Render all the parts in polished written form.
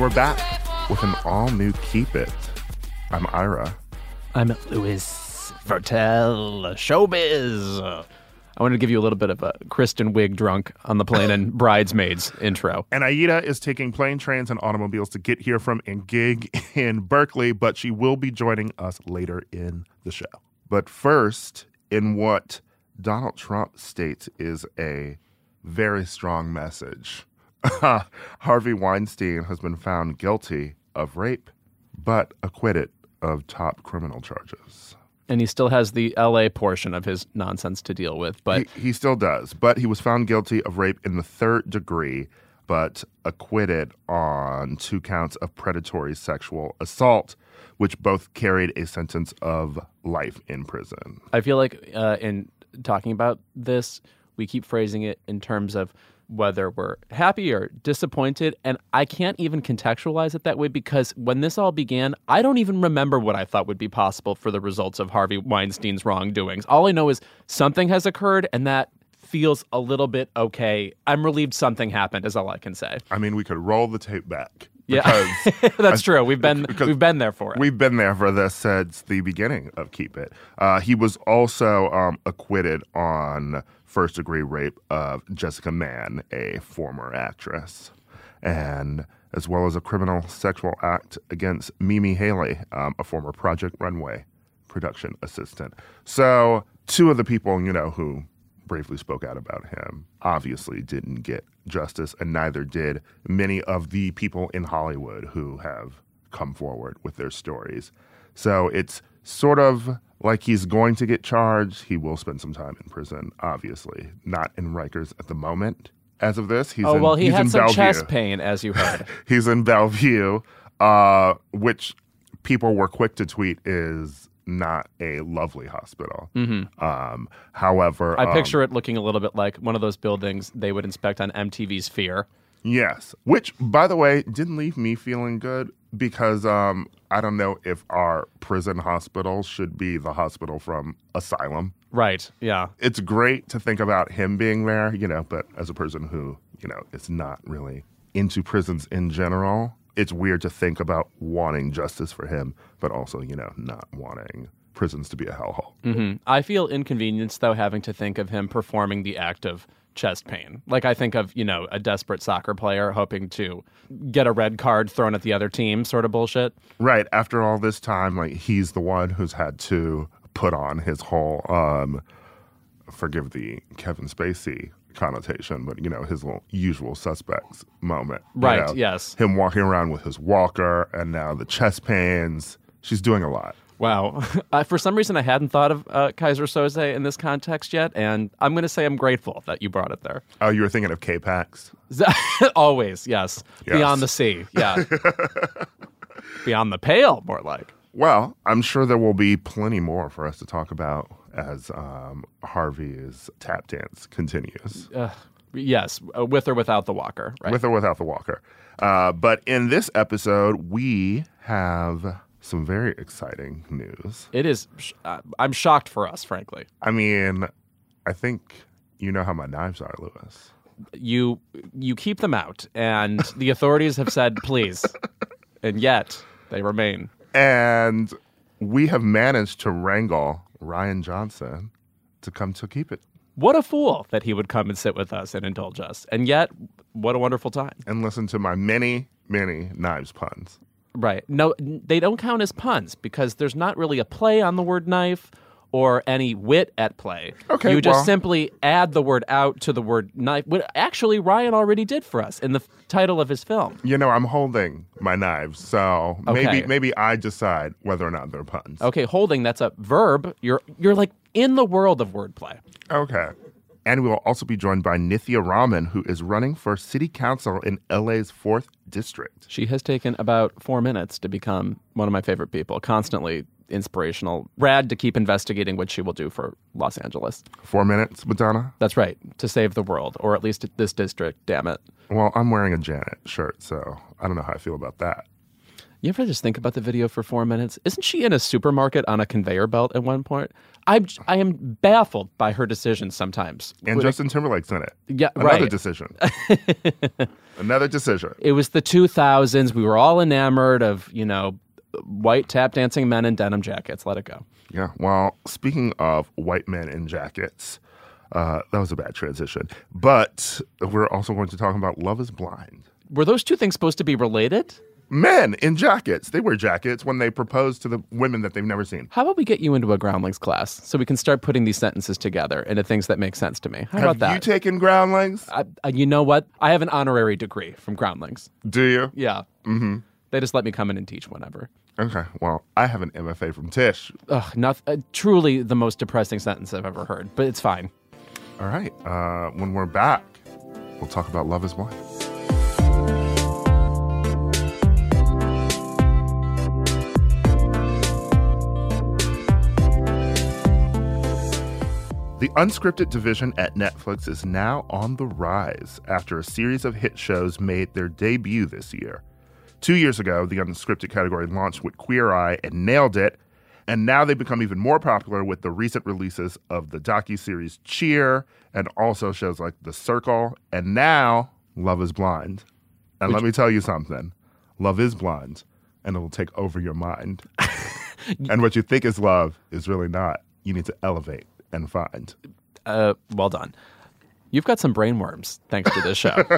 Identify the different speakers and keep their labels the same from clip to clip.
Speaker 1: we're back with an all-new Keep It. I'm Ira.
Speaker 2: I'm Louis Vertel, showbiz. I wanted to give you a little bit of a Kristen Wiig drunk on the plane and Bridesmaids intro.
Speaker 1: And Aida is taking plane, trains, and automobiles to get here from a gig in Berkeley, but she will be joining us later in the show. But first, in what Donald Trump states is a very strong message. Harvey Weinstein has been found guilty of rape, but acquitted of top criminal charges.
Speaker 2: And he still has the L.A. portion of his nonsense to deal with. But
Speaker 1: He still does, but he was found guilty of rape in the third degree, but acquitted on 2 counts of predatory sexual assault, which both carried a sentence of life in prison.
Speaker 2: I feel like in talking about this, we keep phrasing it in terms of whether we're happy or disappointed. And I can't even contextualize it that way because when this all began, I don't even remember what I thought would be possible for the results of Harvey Weinstein's wrongdoings. All I know is something has occurred and that feels a little bit okay. I'm relieved something happened is all I can say.
Speaker 1: I mean, we could roll the tape back.
Speaker 2: Yeah, that's true. We've been there for it.
Speaker 1: We've been there for this since the beginning of Keep It. He was also acquitted on first-degree rape of Jessica Mann, a former actress, and as well as a criminal sexual act against Mimi Haley, a former Project Runway production assistant. So 2 of the people, who bravely spoke out about him obviously didn't get justice, and neither did many of the people in Hollywood who have come forward with their stories. So it's sort of like he's going to get charged. He will spend some time in prison, obviously. Not in Rikers at the moment. As of this,
Speaker 2: he had some
Speaker 1: Bellevue.
Speaker 2: chest pain, as you heard.
Speaker 1: He's in Bellevue, which people were quick to tweet is not a lovely hospital.
Speaker 2: Mm-hmm.
Speaker 1: However,
Speaker 2: I picture it looking a little bit like one of those buildings they would inspect on MTV's Fear.
Speaker 1: Yes, which, by the way, didn't leave me feeling good because I don't know if our prison hospital should be the hospital from Asylum.
Speaker 2: Right, yeah.
Speaker 1: It's great to think about him being there, but as a person who, is not really into prisons in general, it's weird to think about wanting justice for him, but also, not wanting prisons to be a hellhole.
Speaker 2: Mm-hmm. I feel inconvenienced, though, having to think of him performing the act of chest pain. Like I think of, a desperate soccer player hoping to get a red card thrown at the other team sort of bullshit.
Speaker 1: Right. After all this time, he's the one who's had to put on his whole, forgive the Kevin Spacey connotation, but, his little usual suspects moment.
Speaker 2: Right, yes.
Speaker 1: Him walking around with his walker and now the chest pains. She's doing a lot.
Speaker 2: Wow. For some reason, I hadn't thought of Kaiser Soze in this context yet, and I'm going to say I'm grateful that you brought it there.
Speaker 1: Oh, you were thinking of K-Pax?
Speaker 2: Always, yes. Beyond the sea, yeah. Beyond the pale, more like.
Speaker 1: Well, I'm sure there will be plenty more for us to talk about as Harvey's tap dance continues.
Speaker 2: Yes, with or without the walker, right?
Speaker 1: With or without the walker. But in this episode, we have some very exciting news.
Speaker 2: It is. I'm shocked for us, frankly.
Speaker 1: I mean, I think you know how my knives are, Louis.
Speaker 2: You keep them out, and the authorities have said, please. And yet, they remain.
Speaker 1: And we have managed to wrangle Rian Johnson to come to Keep It.
Speaker 2: What a fool that he would come and sit with us and indulge us. And yet, what a wonderful time.
Speaker 1: And listen to my many, many knives puns.
Speaker 2: Right. No, they don't count as puns because there's not really a play on the word knife or any wit at play.
Speaker 1: Okay,
Speaker 2: you just simply add the word out to the word knife. What actually Rian already did for us in the title of his film.
Speaker 1: I'm holding my knives, so maybe I decide whether or not they're puns.
Speaker 2: Okay, holding, that's a verb. You're like in the world of wordplay.
Speaker 1: Okay. And we will also be joined by Nithya Raman, who is running for city council in LA's 4th district.
Speaker 2: She has taken about 4 minutes to become one of my favorite people, constantly inspirational. Rad to keep investigating what she will do for Los Angeles.
Speaker 1: 4 minutes, Madonna?
Speaker 2: That's right, to save the world, or at least this district, damn it.
Speaker 1: Well, I'm wearing a Janet shirt, so I don't know how I feel about that.
Speaker 2: You ever just think about the video for 4 minutes? Isn't she in a supermarket on a conveyor belt at one point? I am baffled by her decisions sometimes.
Speaker 1: And Justin Timberlake's in it.
Speaker 2: Yeah,
Speaker 1: Another
Speaker 2: right.
Speaker 1: decision. Another decision.
Speaker 2: It was the 2000s. We were all enamored of, white tap dancing men in denim jackets. Let it go.
Speaker 1: Yeah. Well, speaking of white men in jackets, that was a bad transition. But we're also going to talk about Love is Blind.
Speaker 2: Were those two things supposed to be related?
Speaker 1: Men in jackets. They wear jackets when they propose to the women that they've never seen.
Speaker 2: How about we get you into a Groundlings class so we can start putting these sentences together into things that make sense to me? How about that?
Speaker 1: Have you taken Groundlings?
Speaker 2: You know what? I have an honorary degree from Groundlings.
Speaker 1: Do you?
Speaker 2: Yeah. Mm-hmm. They just let me come in and teach whenever.
Speaker 1: Okay. Well, I have an MFA from Tisch.
Speaker 2: Ugh, truly the most depressing sentence I've ever heard, but it's fine.
Speaker 1: All right. When we're back, we'll talk about Love is Blind. The unscripted division at Netflix is now on the rise after a series of hit shows made their debut this year. 2 years ago, the unscripted category launched with Queer Eye and nailed it, and now they've become even more popular with the recent releases of the docuseries Cheer and also shows like The Circle, and now Love is Blind. And let me tell you something. Love is blind, and it'll take over your mind. And what you think is love is really not. You need to elevate and find.
Speaker 2: Well done. You've got some brainworms thanks to this show.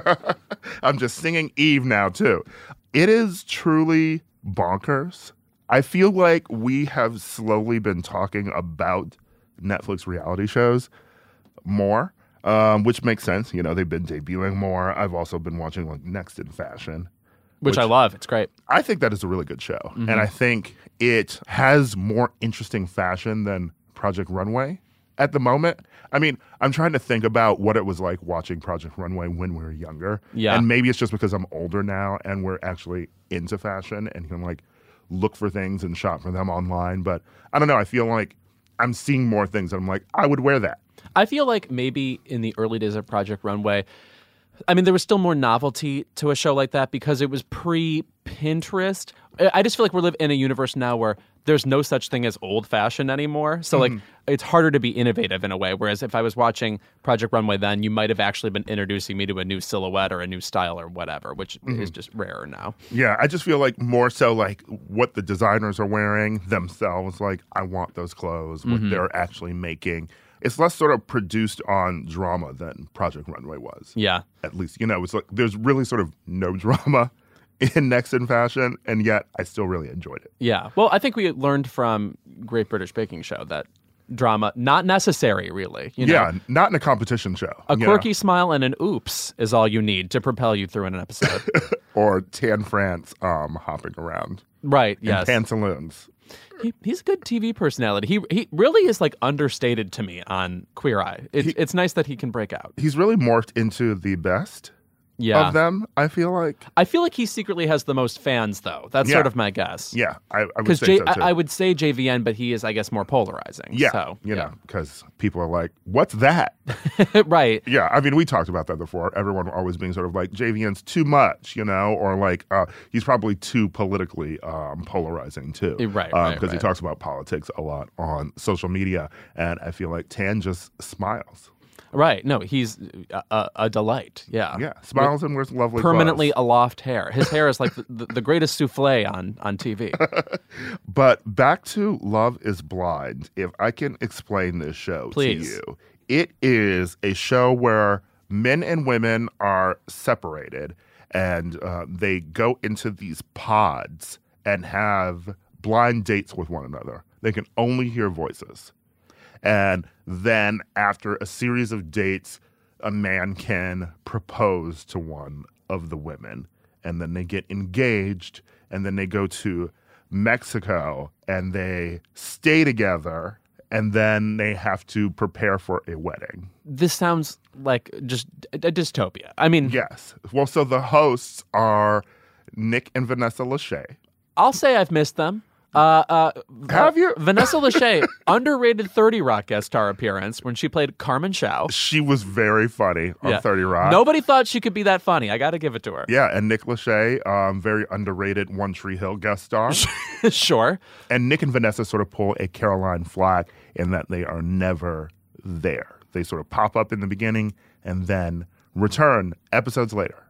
Speaker 1: I'm just singing Eve now, too. It is truly bonkers. I feel like we have slowly been talking about Netflix reality shows more, which makes sense. They've been debuting more. I've also been watching like Next in Fashion.
Speaker 2: Which I love. It's great.
Speaker 1: I think that is a really good show.
Speaker 2: Mm-hmm.
Speaker 1: And I think it has more interesting fashion than Project Runway at the moment. I mean, I'm trying to think about what it was like watching Project Runway when we were younger.
Speaker 2: Yeah.
Speaker 1: And maybe it's just because I'm older now and we're actually into fashion and can like look for things and shop for them online. But I don't know. I feel like I'm seeing more things and I'm like, I would wear that.
Speaker 2: I feel like maybe in the early days of Project Runway, there was still more novelty to a show like that because it was pre-Pinterest. I just feel like we're living in a universe now where there's no such thing as old-fashioned anymore. So, it's harder to be innovative in a way. Whereas if I was watching Project Runway then, you might have actually been introducing me to a new silhouette or a new style or whatever, which is just rarer now.
Speaker 1: Yeah, I just feel like more so like what the designers are wearing themselves. Like, I want those clothes, what they're actually making. It's less sort of produced on drama than Project Runway was.
Speaker 2: Yeah.
Speaker 1: At least, it's like there's really sort of no drama in Next in Fashion, and yet I still really enjoyed it.
Speaker 2: Yeah. Well, I think we learned from Great British Baking Show that drama, not necessary, really.
Speaker 1: Yeah, not in a competition show.
Speaker 2: A quirky smile and an oops is all you need to propel you through an episode.
Speaker 1: Or Tan France hopping around.
Speaker 2: Right,
Speaker 1: in
Speaker 2: yes.
Speaker 1: pantaloons.
Speaker 2: He's a good TV personality. He really is like understated to me on Queer Eye. It's nice that he can break out.
Speaker 1: He's really morphed into the best of them, I feel like.
Speaker 2: I feel like he secretly has the most fans, though. That's sort of my guess.
Speaker 1: Yeah, I would say so, too.
Speaker 2: I would say JVN, but he is, I guess, more polarizing.
Speaker 1: Yeah,
Speaker 2: so,
Speaker 1: because people are like, what's that?
Speaker 2: Right.
Speaker 1: Yeah, we talked about that before. Everyone always being sort of like, JVN's too much, or like, he's probably too politically polarizing, too.
Speaker 2: Right,
Speaker 1: because he talks about politics a lot on social media, and I feel like Tan just smiles.
Speaker 2: Right. No, he's a delight. Yeah.
Speaker 1: Yeah. Smiles and wears lovely
Speaker 2: permanently
Speaker 1: clothes.
Speaker 2: aloft hair. His hair is like the greatest souffle on TV.
Speaker 1: But back to Love is Blind. If I can explain this show
Speaker 2: Please.
Speaker 1: to you, it is a show where men and women are separated and they go into these pods and have blind dates with one another. They can only hear voices. And then after a series of dates, a man can propose to one of the women. And then they get engaged. And then they go to Mexico and they stay together. And then they have to prepare for a wedding.
Speaker 2: This sounds like just a dystopia.
Speaker 1: Yes. Well, so the hosts are Nick and Vanessa Lachey.
Speaker 2: I'll say I've missed them.
Speaker 1: Have you?
Speaker 2: Vanessa Lachey, underrated 30 Rock guest star appearance when she played Carmen Chow.
Speaker 1: She was very funny on 30 Rock.
Speaker 2: Nobody thought she could be that funny. I got to give it to her.
Speaker 1: Yeah, and Nick Lachey, very underrated One Tree Hill guest star.
Speaker 2: Sure.
Speaker 1: And Nick and Vanessa sort of pull a Caroline Flack in that they are never there. They sort of pop up in the beginning and then return episodes later.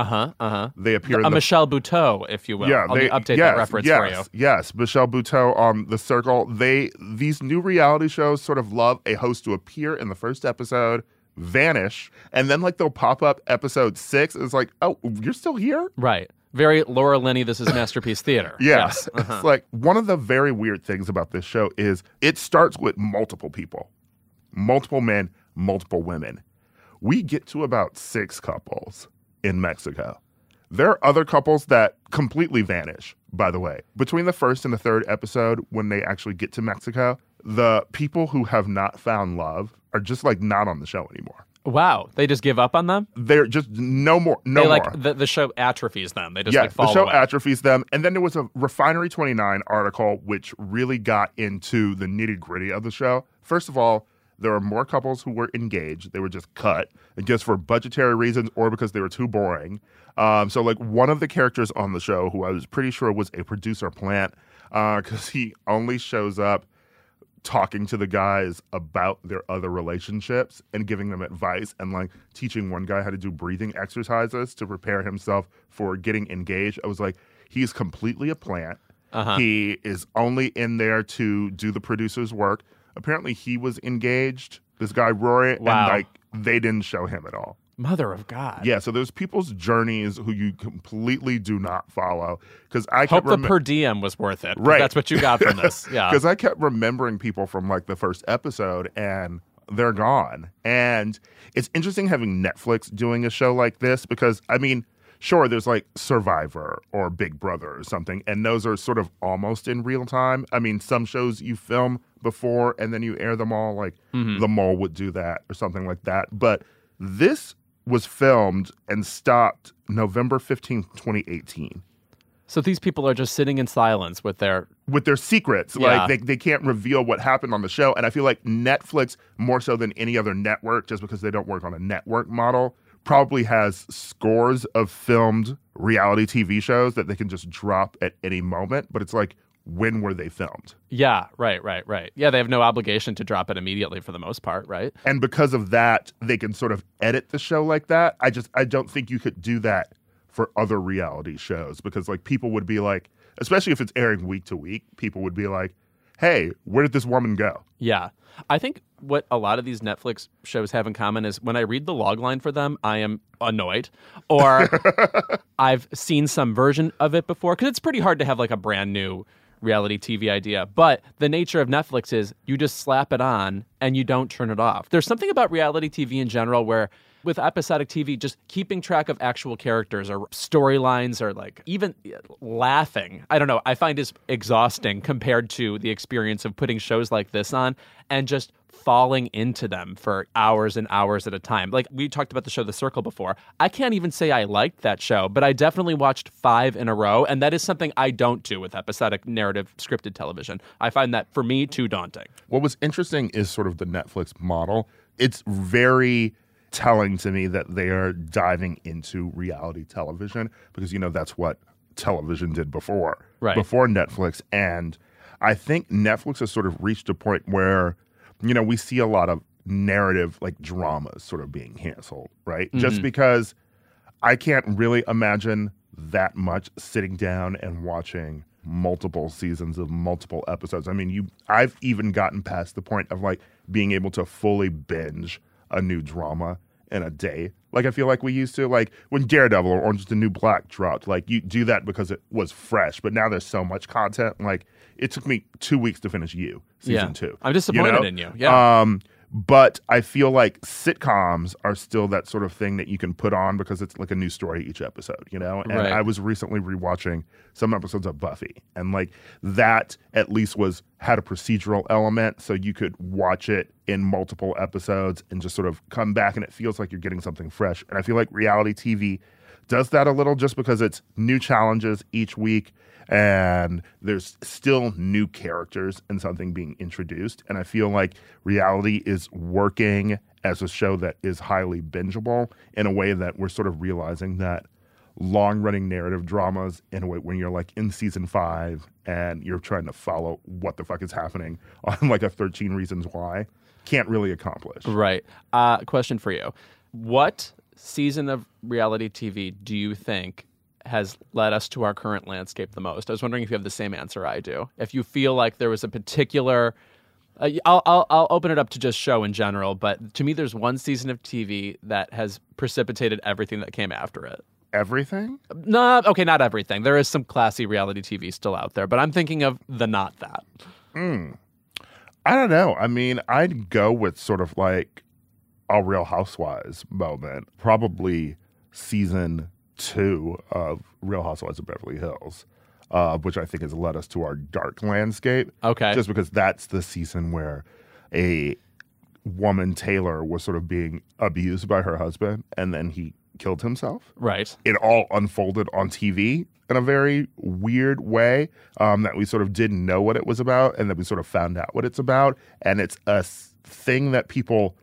Speaker 1: They appear in
Speaker 2: Michelle Buteau, if you will.
Speaker 1: Yeah,
Speaker 2: Let me update that reference for you.
Speaker 1: Yes, Michelle Buteau on The Circle. These new reality shows sort of love a host to appear in the first episode, vanish, and then like they'll pop up episode 6. It's like, oh, you're still here?
Speaker 2: Right. Very Laura Linney, This Is Masterpiece Theater.
Speaker 1: Yes. It's like one of the very weird things about this show is it starts with multiple people, multiple men, multiple women. We get to about 6 couples in Mexico. There are other couples that completely vanish, by the way. Between the first and the third episode, when they actually get to Mexico, the people who have not found love are just like not on the show anymore.
Speaker 2: Wow. They just give up on them?
Speaker 1: They're just no more.
Speaker 2: The show atrophies them. They just fall away.
Speaker 1: The show atrophies them. And then there was a Refinery 29 article which really got into the nitty-gritty of the show. First of all, there are more couples who were engaged. They were just cut, just for budgetary reasons or because they were too boring. So, like, one of the characters on the show, who I was pretty sure was a producer plant, because he only shows up talking to the guys about their other relationships and giving them advice and, like, teaching one guy how to do breathing exercises to prepare himself for getting engaged. I was like, he's completely a plant. He is only in there to do the producer's work. Apparently, he was engaged, this guy Rory, and like they didn't show him at all.
Speaker 2: Mother of God.
Speaker 1: Yeah, so there's people's journeys who you completely do not follow. Because I
Speaker 2: hope the per diem was worth it.
Speaker 1: Right,
Speaker 2: that's what you got from this. Yeah,
Speaker 1: because I kept remembering people from like the first episode, and they're gone. And it's interesting having Netflix doing a show like this because I mean, sure, there's like Survivor or Big Brother or something, and those are sort of almost in real time. I mean, some shows you film before and then you air them all, like The Mole would do that or something like that. But this was filmed and stopped November 15th, 2018.
Speaker 2: So these people are just sitting in silence with their
Speaker 1: secrets.
Speaker 2: Yeah.
Speaker 1: Like they can't reveal what happened on the show. And I feel like Netflix, more so than any other network, just because they don't work on a network model, probably has scores of filmed reality TV shows that they can just drop at any moment. But it's like, when were they filmed?
Speaker 2: Yeah, right. Yeah, they have no obligation to drop it immediately for the most part, right?
Speaker 1: And because of that, they can sort of edit the show like that. I don't think you could do that for other reality shows because like people would be like, especially if it's airing week to week, people would be like, hey, where did this woman go?
Speaker 2: Yeah. I think what a lot of these Netflix shows have in common is when I read the logline for them, I am annoyed or I've seen some version of it before because it's pretty hard to have like a brand new reality TV idea. But the nature of Netflix is you just slap it on and you don't turn it off. There's something about reality TV in general where with episodic TV, just keeping track of actual characters or storylines or like even laughing, I don't know, I find is exhausting compared to the experience of putting shows like this on and just falling into them for hours and hours at a time. Like we talked about the show The Circle before. I can't even say I liked that show, but I definitely watched 5 in a row. And that is something I don't do with episodic narrative scripted television. I find that for me too daunting.
Speaker 1: What was interesting is sort of the Netflix model. It's very telling to me that they are diving into reality television because, you know, that's what television did before Netflix. And I think Netflix has sort of reached a point where, you know, we see a lot of narrative like dramas sort of being canceled, right? Just because I can't really imagine that much sitting down and watching multiple seasons of multiple episodes. I mean, I've even gotten past the point of like being able to fully binge a new drama in a day. Like I feel like we used to, like when Daredevil or Orange is the New Black dropped, like you do that because it was fresh, but now there's so much content. Like it took me 2 weeks to finish season 2.
Speaker 2: I'm disappointed in you. Yeah.
Speaker 1: But I feel like sitcoms are still that sort of thing that you can put on because it's like a new story each episode, you know? And I was recently rewatching some episodes of Buffy, and like that at least had a procedural element, so you could watch it in multiple episodes and just sort of come back and it feels like you're getting something fresh. And I feel like reality TV does that a little just because it's new challenges each week and there's still new characters and something being introduced. And I feel like Reality is working as a show that is highly bingeable in a way that we're sort of realizing that long-running narrative dramas in a way when you're like in season 5 and you're trying to follow what the fuck is happening on like a 13 Reasons Why can't really accomplish.
Speaker 2: Right. Question for you. What season of reality TV do you think has led us to our current landscape the most? I was wondering if you have the same answer I do. If you feel like there was a particular... I'll open it up to just show in general, but to me there's one season of TV that has precipitated everything that came after it.
Speaker 1: Everything?
Speaker 2: No, okay, not everything. There is some classy reality TV still out there, but I'm thinking of the not that.
Speaker 1: I don't know. I mean, I'd go with sort of like a Real Housewives moment, probably season 2 of Real Housewives of Beverly Hills, which I think has led us to our dark landscape.
Speaker 2: Okay.
Speaker 1: Just because that's the season where a woman, Taylor, was sort of being abused by her husband, and then he killed himself.
Speaker 2: Right.
Speaker 1: It all unfolded on TV in a very weird way that we sort of didn't know what it was about, and then we sort of found out what it's about. And it's a thing that people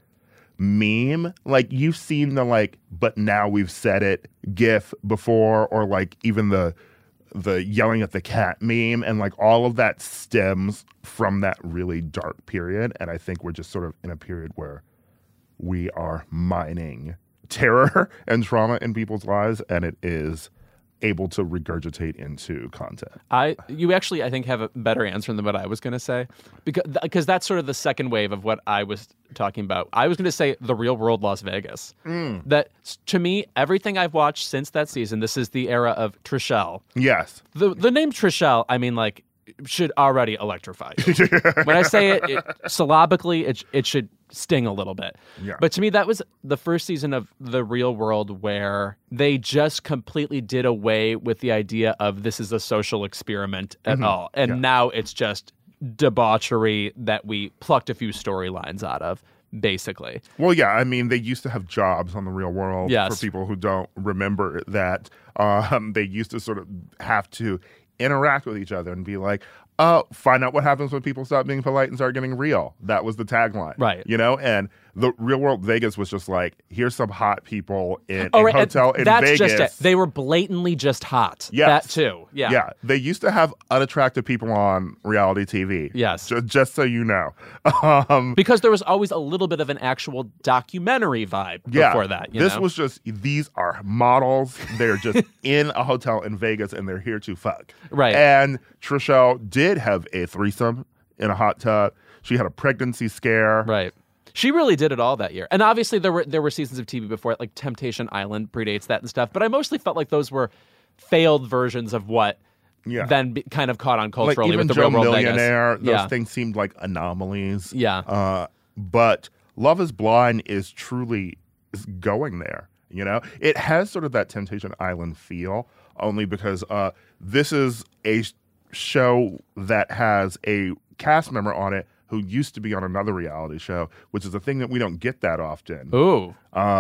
Speaker 1: meme. Like, you've seen the like, but now we've said it GIF before, or like even the yelling at the cat meme, and like all of that stems from that really dark period. And I think we're just sort of in a period where we are mining terror and trauma in people's lives, and it is able to regurgitate into content.
Speaker 2: You actually, I think, have a better answer than what I was going to say, because that's sort of the second wave of what I was talking about. I was going to say The Real World Las Vegas. That, to me, everything I've watched since that season, this is the era of Trishelle.
Speaker 1: Yes.
Speaker 2: The name Trishelle, I mean, like, should already electrify you. When I say it syllabically, it should sting a little bit.
Speaker 1: Yeah.
Speaker 2: But to me, that was the first season of The Real World where they just completely did away with the idea of this is a social experiment at all. And now it's just debauchery that we plucked a few storylines out of, basically.
Speaker 1: Well, yeah, I mean, they used to have jobs on The Real World.
Speaker 2: Yes.
Speaker 1: For people who don't remember that. They used to sort of have to interact with each other and be like, oh, find out what happens when people stop being polite and start getting real. That was the tagline.
Speaker 2: Right.
Speaker 1: You know, and The Real World Vegas was just like, here's some hot people in a hotel in
Speaker 2: that's
Speaker 1: Vegas.
Speaker 2: Just it. They were blatantly just hot.
Speaker 1: Yes.
Speaker 2: That too. Yeah.
Speaker 1: Yeah. They used to have unattractive people on reality TV.
Speaker 2: Yes.
Speaker 1: Just so you know.
Speaker 2: Because there was always a little bit of an actual documentary vibe before that.
Speaker 1: This was just, these are models. They're just in a hotel in Vegas and they're here to fuck.
Speaker 2: Right.
Speaker 1: And Trishelle did have a threesome in a hot tub. She had a pregnancy scare.
Speaker 2: Right. She really did it all that year. And obviously there were seasons of TV before it, like Temptation Island predates that and stuff. But I mostly felt like those were failed versions of what then kind of caught on culturally
Speaker 1: like even
Speaker 2: with the
Speaker 1: Joe
Speaker 2: Real World
Speaker 1: Millionaire,
Speaker 2: Vegas.
Speaker 1: those things seemed like anomalies.
Speaker 2: Yeah.
Speaker 1: But Love is Blind is truly going there. You know, it has sort of that Temptation Island feel, only because this is a show that has a cast member on it who used to be on another reality show, which is a thing that we don't get that often.
Speaker 2: Ooh.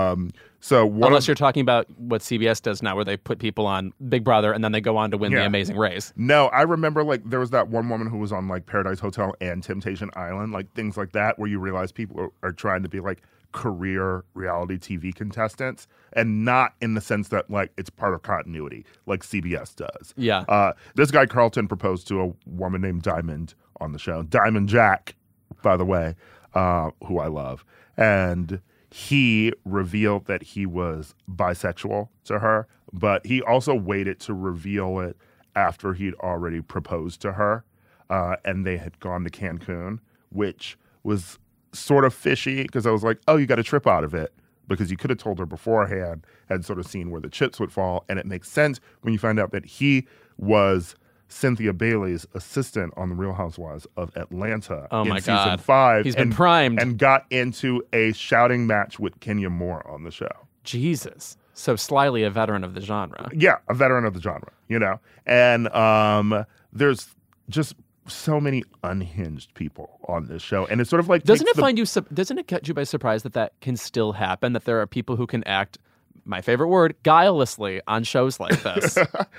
Speaker 1: Unless
Speaker 2: you're talking about what CBS does now, where they put people on Big Brother and then they go on to win The Amazing Race.
Speaker 1: No, I remember like there was that one woman who was on like Paradise Hotel and Temptation Island, like things like that, where you realize people are trying to be like career reality TV contestants, and not in the sense that like it's part of continuity like CBS does.
Speaker 2: Yeah.
Speaker 1: This guy Carlton proposed to a woman named Diamond on the show. Diamond Jack, by the way, who I love. And he revealed that he was bisexual to her, but he also waited to reveal it after he'd already proposed to her, and they had gone to Cancun, which was sort of fishy because I was like, oh, you got a trip out of it, because you could have told her beforehand and sort of seen where the chips would fall. And it makes sense when you find out that he was Cynthia Bailey's assistant on The Real Housewives of Atlanta in season 5.
Speaker 2: He's been primed.
Speaker 1: And got into a shouting match with Kenya Moore on the show.
Speaker 2: Jesus. So slyly a veteran of the genre.
Speaker 1: Yeah, a veteran of the genre, you know? And there's just so many unhinged people on this show. And it's sort of like...
Speaker 2: Doesn't it get you by surprise that can still happen? That there are people who can act my favorite word, guilelessly on shows like this?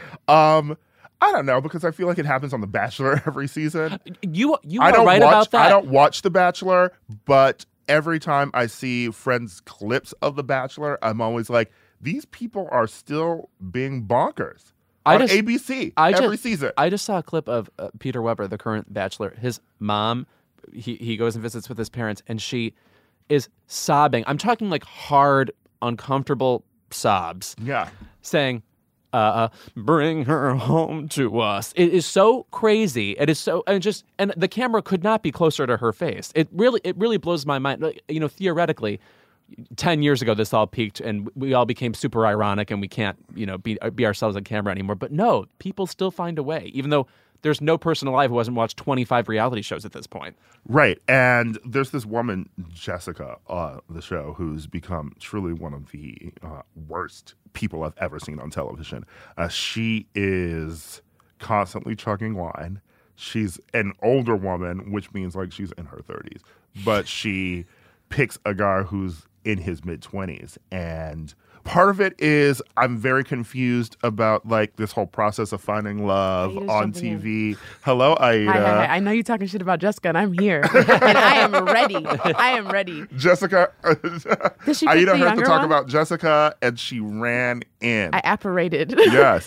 Speaker 1: I don't know, because I feel like it happens on The Bachelor every season.
Speaker 2: You are right about that.
Speaker 1: I don't watch The Bachelor, but every time I see friends' clips of The Bachelor, I'm always like, these people are still being bonkers on ABC every season.
Speaker 2: I just saw a clip of Peter Weber, the current Bachelor. His mom, he goes and visits with his parents, and she is sobbing. I'm talking like hard, uncomfortable sobs.
Speaker 1: Yeah.
Speaker 2: Saying, bring her home to us. It is so crazy. It is so, and the camera could not be closer to her face. It really blows my mind. Like, theoretically, 10 years ago, this all peaked and we all became super ironic and we can't, be ourselves on camera anymore. But no, people still find a way, even though there's no person alive who hasn't watched 25 reality shows at this point.
Speaker 1: Right. And there's this woman, Jessica, the show, who's become truly one of the worst people I've ever seen on television. She is constantly chugging wine. She's an older woman, which means like she's in her 30s. But she picks a guy who's in his mid-20s. And part of it is I'm very confused about like this whole process of finding love on TV. Hello, Aida.
Speaker 3: Hi. I know you're talking shit about Jessica, and I'm here. And I am ready.
Speaker 1: Jessica,
Speaker 3: Did she pick
Speaker 1: Aida
Speaker 3: the
Speaker 1: heard to
Speaker 3: younger
Speaker 1: talk
Speaker 3: one?
Speaker 1: about Jessica, and she ran in.
Speaker 3: I apparated.
Speaker 1: Yes.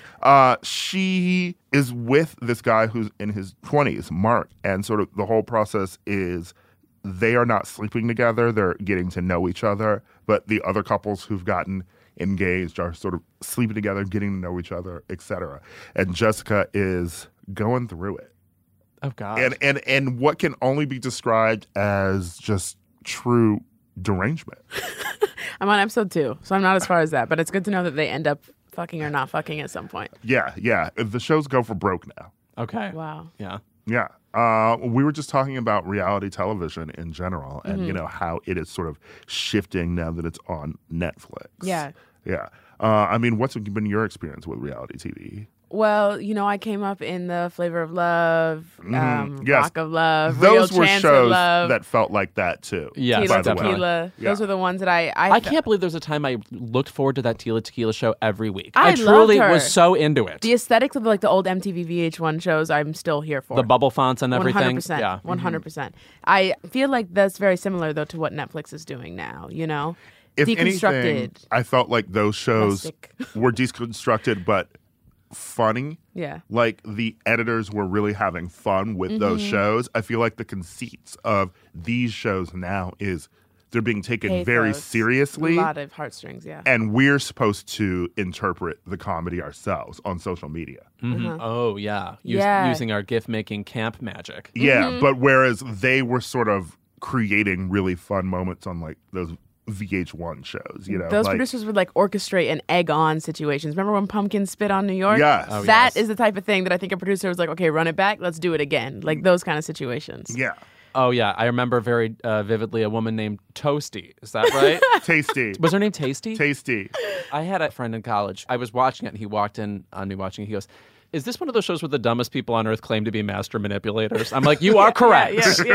Speaker 1: She is with this guy who's in his 20s, Mark, and sort of the whole process is they are not sleeping together. They're getting to know each other, but the other couples who've gotten engaged are sort of sleeping together, getting to know each other, etc. And Jessica is going through it.
Speaker 2: Oh God.
Speaker 1: And what can only be described as just true derangement.
Speaker 3: I'm on episode 2, so I'm not as far as that, but it's good to know that they end up fucking or not fucking at some point.
Speaker 1: Yeah. The shows go for broke now.
Speaker 2: Okay.
Speaker 3: Wow.
Speaker 2: Yeah.
Speaker 1: Yeah. We were just talking about reality television in general and, how it is sort of shifting now that it's on Netflix.
Speaker 3: Yeah.
Speaker 1: Yeah. What's been your experience with reality TV?
Speaker 3: Well, I came up in the Flavor of Love,
Speaker 1: Yes.
Speaker 3: Rock of Love,
Speaker 1: Those
Speaker 3: Real
Speaker 1: were
Speaker 3: Chance
Speaker 1: shows
Speaker 3: of Love,
Speaker 1: that felt like that too.
Speaker 2: Yes,
Speaker 1: by
Speaker 3: Tila
Speaker 1: the way.
Speaker 3: Tequila.
Speaker 1: Yeah.
Speaker 3: Those are the ones that I
Speaker 2: I can't believe there was a time I looked forward to that Tila Tequila show every week.
Speaker 3: I
Speaker 2: truly
Speaker 3: loved her.
Speaker 2: was so into it.
Speaker 3: The aesthetics of like the old MTV VH1 shows, I'm still here for.
Speaker 2: The bubble fonts and everything.
Speaker 3: 100%.
Speaker 2: Yeah.
Speaker 3: 100%. I feel like that's very similar though to what Netflix is doing now.
Speaker 1: If
Speaker 3: Deconstructed.
Speaker 1: anything, I felt like those shows
Speaker 3: Rustic.
Speaker 1: were deconstructed but funny.
Speaker 3: Yeah.
Speaker 1: Like the editors were really having fun with those shows. I feel like the conceits of these shows now is they're being taken very
Speaker 3: Pathos.
Speaker 1: seriously.
Speaker 3: A lot of heartstrings, yeah.
Speaker 1: And we're supposed to interpret the comedy ourselves on social media.
Speaker 2: Mhm. Oh, yeah.
Speaker 3: Yeah.
Speaker 2: Using our gift making camp magic.
Speaker 1: Yeah, but whereas they were sort of creating really fun moments on like those VH1 shows,
Speaker 3: Those
Speaker 1: like,
Speaker 3: producers would like orchestrate and egg on situations. Remember when Pumpkin spit on New York?
Speaker 1: Yes.
Speaker 2: Oh,
Speaker 3: That
Speaker 2: yes.
Speaker 3: is the type of thing that I think a producer was like, okay, run it back. Let's do it again. Like those kind of situations.
Speaker 1: Yeah,
Speaker 2: Oh, yeah. I remember very vividly a woman named Toasty. Is that right?
Speaker 1: tasty,
Speaker 2: Was her name Tasty?
Speaker 1: tasty.
Speaker 2: I had a friend in college. I was watching it, and he walked in on me watching it. He goes, "Is this one of those shows where the dumbest people on earth claim to be master manipulators?" I'm like, "You are correct.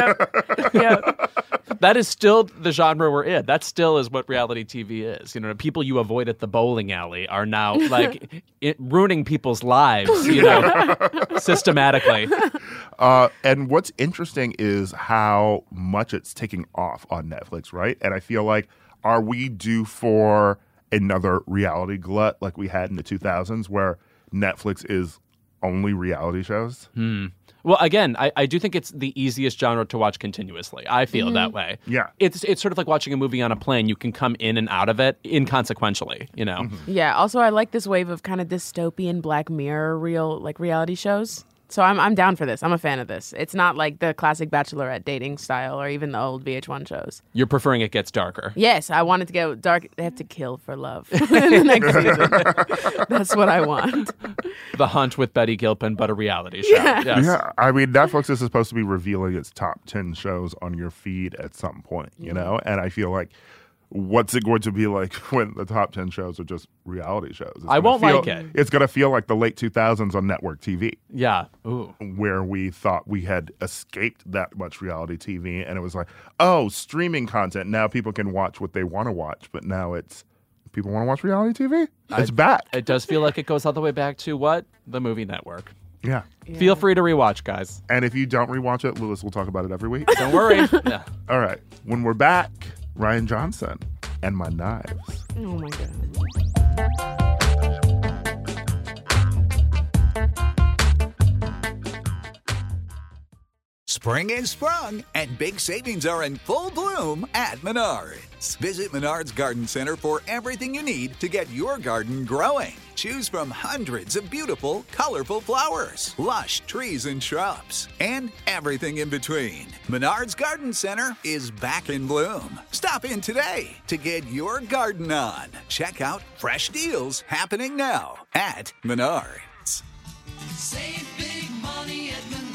Speaker 3: Yeah.
Speaker 2: That is still the genre we're in. That still is what reality TV is. People you avoid at the bowling alley are now like ruining people's lives, systematically."
Speaker 1: And what's interesting is how much it's taking off on Netflix, right? And I feel like, are we due for another reality glut like we had in the 2000s where Netflix is only reality shows?
Speaker 2: Well, again, I do think it's the easiest genre to watch continuously. I feel that way.
Speaker 1: Yeah.
Speaker 2: It's sort of like watching a movie on a plane. You can come in and out of it inconsequentially,
Speaker 3: Yeah. Also, I like this wave of kind of dystopian Black Mirror reality shows. So I'm down for this. I'm a fan of this. It's not like the classic Bachelorette dating style or even the old VH1 shows.
Speaker 2: You're preferring it gets darker.
Speaker 3: Yes, I want it to go dark. They have to kill for love in the next season. That's what I want.
Speaker 2: The Hunt with Betty Gilpin, but a reality show.
Speaker 3: Yeah.
Speaker 2: Yes.
Speaker 1: Yeah, Netflix is supposed to be revealing its top 10 shows on your feed at some point, and I feel like, what's it going to be like when the top 10 shows are just reality shows? It's
Speaker 2: I
Speaker 1: gonna
Speaker 2: won't like it.
Speaker 1: It's going to feel like the late 2000s on network TV,
Speaker 2: Yeah. Ooh.
Speaker 1: where we thought we had escaped that much reality TV, and it was like, oh, streaming content. Now people can watch what they want to watch, but now it's people want to watch reality TV, it's back.
Speaker 2: It does feel like it goes all the way back to what? The movie network.
Speaker 1: Yeah.
Speaker 2: Feel free to rewatch, guys.
Speaker 1: And if you don't rewatch it, Lewis will talk about it every week.
Speaker 2: Don't worry. Yeah.
Speaker 1: All right. When we're back, Rian Johnson and My Knives.
Speaker 3: Oh my God.
Speaker 4: Spring is sprung, and big savings are in full bloom at Menards. Visit Menards Garden Center for everything you need to get your garden growing. Choose from hundreds of beautiful, colorful flowers, lush trees and shrubs, and everything in between. Menards Garden Center is back in bloom. Stop in today to get your garden on. Check out fresh deals happening now at Menards.
Speaker 5: Save big money at Menards.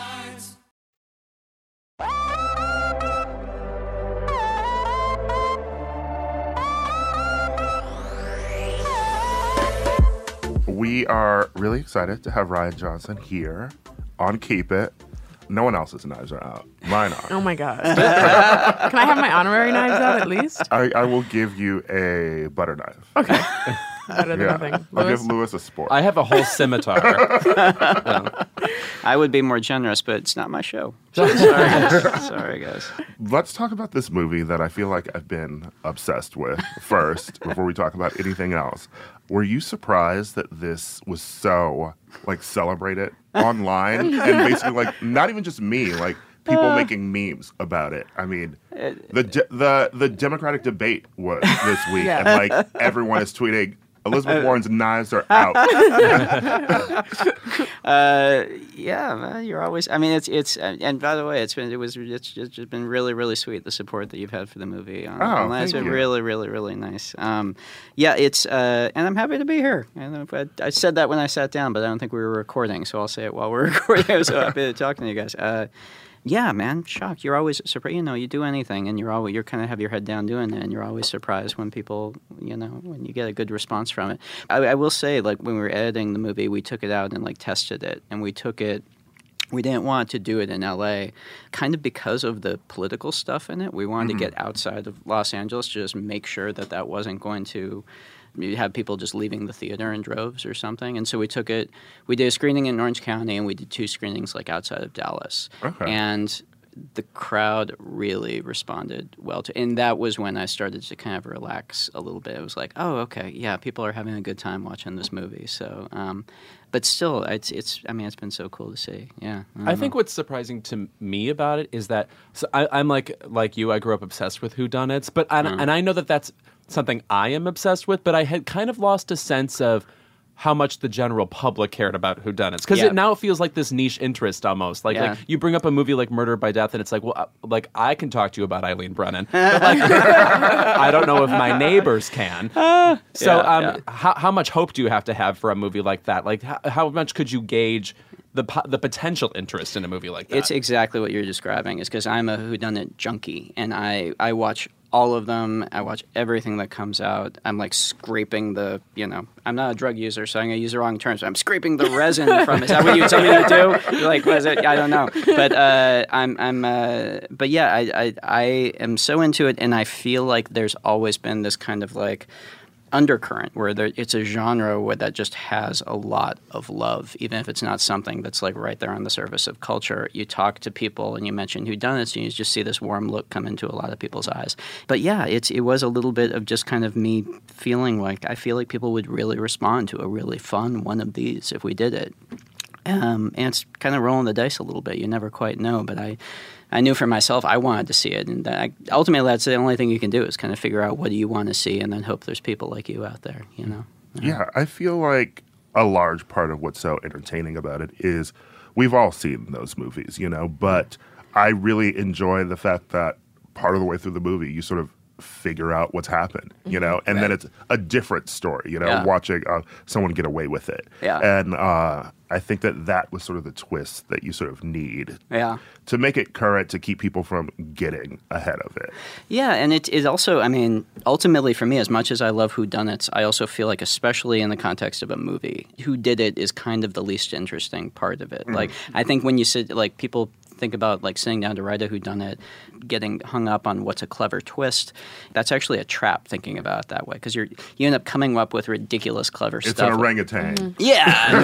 Speaker 1: We are really excited to have Rian Johnson here on Keep It. No one else's knives are out. Mine are.
Speaker 3: Oh my God. Can I have my honorary knives out at least?
Speaker 1: I will give you a butter knife.
Speaker 3: Okay. Better than nothing.
Speaker 1: I'll
Speaker 3: Louis?
Speaker 1: give Lewis a sport.
Speaker 2: I have a whole scimitar.
Speaker 6: I would be more generous, but it's not my show. Sorry, guys. Sorry, guys.
Speaker 1: Let's talk about this movie that I feel like I've been obsessed with first before we talk about anything else. Were you surprised that this was so celebrated online and basically not even just me, people making memes about it? I mean, the Democratic debate was this week, and everyone is tweeting, Elizabeth Warren's knives are out.
Speaker 6: Yeah, man, you're always. I mean, it's. And by the way, it's just been really, really sweet, the support that you've had for the movie. Online. It's been really, really, really nice. Yeah, it's. And I'm happy to be here. And I said that when I sat down, but I don't think we were recording, so I'll say it while we're recording. I'm so happy to talk to you guys. Yeah, man, shocked. You're always surprised. You do anything, and you're kind of have your head down doing it, and you're always surprised when people, when you get a good response from it. I will say, when we were editing the movie, we took it out and tested it, and we didn't want to do it in L.A. kind of because of the political stuff in it. We wanted to get outside of Los Angeles to just make sure that wasn't going to have people just leaving the theater in droves or something. And so we did a screening in Orange County, and we did 2 screenings outside of Dallas.
Speaker 1: Okay.
Speaker 6: And the crowd really responded well to, and that was when I started to kind of relax a little bit. It was like, oh, okay, yeah, people are having a good time watching this movie. So, but still, it's been so cool to see. Yeah,
Speaker 2: I think what's surprising to me about it is that I'm like you. I grew up obsessed with whodunits, but and I know that that's something I am obsessed with. But I had kind of lost a sense of how much the general public cared about whodunits, because it now feels like this niche interest almost. Like you bring up a movie like Murder by Death, and it's like, well, I can talk to you about Eileen Brennan, but I don't know if my neighbors can. How much hope do you have to have for a movie like that? How much could you gauge the potential interest in a movie like that?
Speaker 6: It's exactly what you're describing. Is because I'm a whodunit junkie, and I watch all of them. I watch everything that comes out. I'm scraping the, I'm not a drug user, so I'm going to use the wrong terms. I'm scraping the resin from it. Is that what you tell me to do? You're like, what is it? I don't know. But I am so into it, and I feel like there's always been this kind of undercurrent where it's a genre where that just has a lot of love, even if it's not something that's right there on the surface of culture. You talk to people and you mention whodunits, and you just see this warm look come into a lot of people's eyes. But yeah, it was a little bit of just kind of me feeling I feel like people would really respond to a really fun one of these if we did it. And it's kind of rolling the dice a little bit. You never quite know, but I knew for myself I wanted to see it, and ultimately that's the only thing you can do is kind of figure out what do you want to see, and then hope there's people like you out there,
Speaker 1: Yeah, I feel like a large part of what's so entertaining about it is we've all seen those movies, but I really enjoy the fact that part of the way through the movie you sort of figure out what's happened, and then it's a different story, watching someone get away with it.
Speaker 6: Yeah.
Speaker 1: And I think that was sort of the twist that you sort of need to make it current, to keep people from getting ahead of it.
Speaker 6: Yeah, and it also, ultimately for me, as much as I love whodunits, I also feel like, especially in the context of a movie, who did it is kind of the least interesting part of it. I think when you sit, people think about like sitting down to write a whodunit, getting hung up on what's a clever twist, that's actually a trap thinking about it that way because you end up coming up with ridiculous, clever stuff.
Speaker 1: It's an orangutan.
Speaker 3: Mm-hmm.
Speaker 6: Yeah,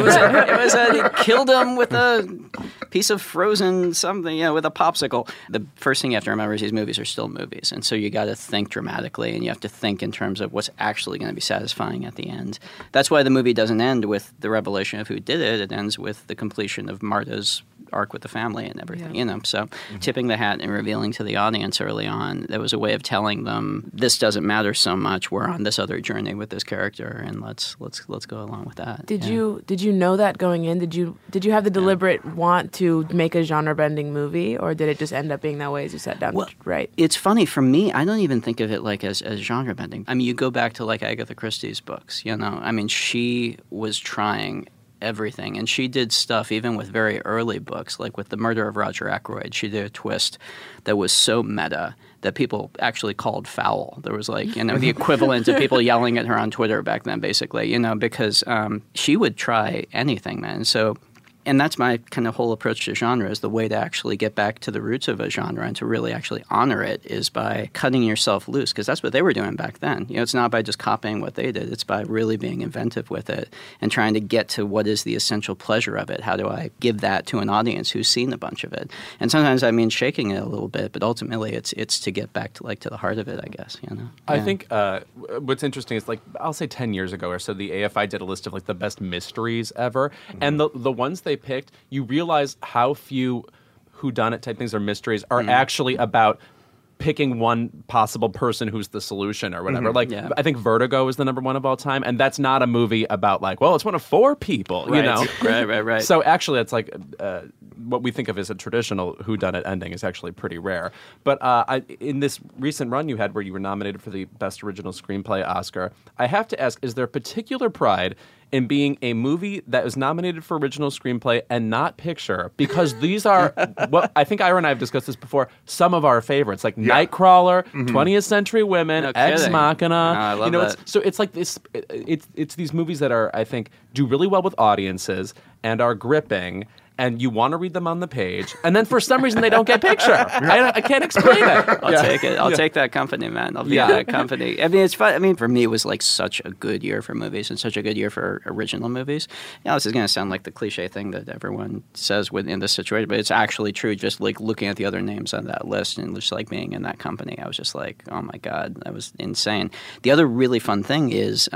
Speaker 6: it killed him with a piece of frozen something, with a popsicle. The first thing you have to remember is these movies are still movies, and so you got to think dramatically, and you have to think in terms of what's actually going to be satisfying at the end. That's why the movie doesn't end with the revelation of who did it. It ends with the completion of Marta's arc with the family and everything, So tipping the hat and revealing to the audience early on, there was a way of telling them this doesn't matter so much. We're on this other journey with this character, and let's go along with that.
Speaker 3: Did you know that going in? Did you have the deliberate want to make a genre-bending movie, or did it just end up being that way as you sat down to write?
Speaker 6: It's funny for me. I don't even think of it like as genre bending. I mean, you go back to like Agatha Christie's books. I mean, she was trying everything, and she did stuff even with very early books, like with The Murder of Roger Ackroyd. She did a twist that was so meta that people actually called foul. There was like, the equivalent of people yelling at her on Twitter back then, basically, because she would try anything, man. And that's my kind of whole approach to genre, is the way to actually get back to the roots of a genre and to really actually honor it is by cutting yourself loose, because that's what they were doing back then. It's not by just copying what they did. It's by really being inventive with it and trying to get to what is the essential pleasure of it. How do I give that to an audience who's seen a bunch of it? And sometimes I mean shaking it a little bit, but ultimately it's to get back to the heart of it, I guess.
Speaker 2: I think what's interesting is, like, I'll say 10 years ago or so, the AFI did a list of like the best mysteries ever, and the ones they picked, you realize how few whodunit type things or mysteries are actually about picking one possible person who's the solution or whatever. I think Vertigo is the number one of all time, and that's not a movie about like, well, it's one of four people,
Speaker 6: Right.
Speaker 2: So actually, it's like what we think of as a traditional whodunit ending is actually pretty rare. But in this recent run you had where you were nominated for the Best Original Screenplay Oscar, I have to ask, is there particular pride in being a movie that was nominated for original screenplay and not picture? Because these are what I think Ira and I have discussed this before, some of our favorites, like Nightcrawler, 20th Century Women, Ex Machina.
Speaker 6: I love that.
Speaker 2: So it's like this. It's these movies that are, I think, do really well with audiences and are gripping, and you want to read them on the page, and then for some reason they don't get picture. I can't explain it.
Speaker 6: I'll take it. I'll take that company, man. I'll be in that company. I mean, it's fun. I mean, for me, it was like such a good year for movies and such a good year for original movies. This is going to sound like the cliche thing that everyone says in this situation, but it's actually true. Just like looking at the other names on that list and just like being in that company, I was just like, oh my God, that was insane. The other really fun thing is,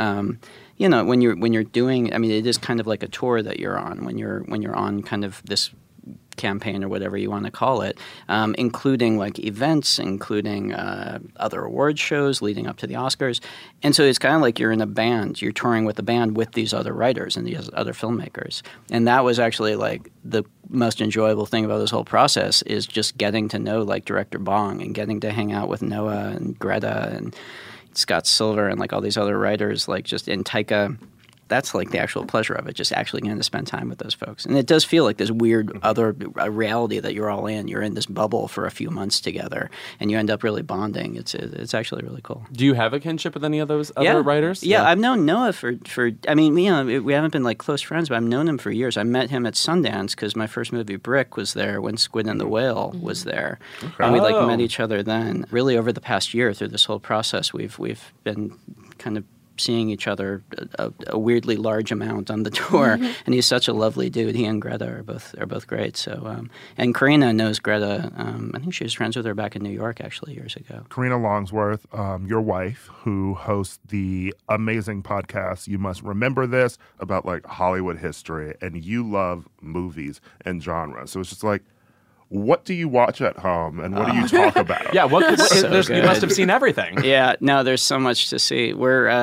Speaker 6: when you're doing, I mean, it is kind of like a tour that you're on when you're on kind of this campaign or whatever you want to call it, including like events, including other award shows leading up to the Oscars. And so it's kind of like you're in a band. You're touring with a band with these other writers and these other filmmakers. And that was actually like the most enjoyable thing about this whole process, is just getting to know like Director Bong and getting to hang out with Noah and Greta and Scott Silver and like all these other writers, like just in Taika. That's like the actual pleasure of it, just actually getting to spend time with those folks. And it does feel like this weird other reality that you're all in. You're in this bubble for a few months together, and you end up really bonding. It's actually really cool.
Speaker 2: Do you have a kinship with any of those other writers?
Speaker 6: Yeah, I've known Noah for I mean, we haven't been like close friends, but I've known him for years. I met him at Sundance because my first movie, Brick, was there when Squid and the Whale was there. Okay. And we like met each other then. Really over the past year through this whole process, we've been kind of seeing each other a weirdly large amount on the tour, and he's such a lovely dude. He and Greta are both great. So, and Karina knows Greta. I think she was friends with her back in New York actually years ago.
Speaker 1: Karina Longsworth, your wife, who hosts the amazing podcast You Must Remember This, about like Hollywood history, and you love movies and genre. So it's just like, what do you watch at home, and what do you talk about?
Speaker 2: Yeah, you must have seen everything.
Speaker 6: Yeah, no, there's so much to see.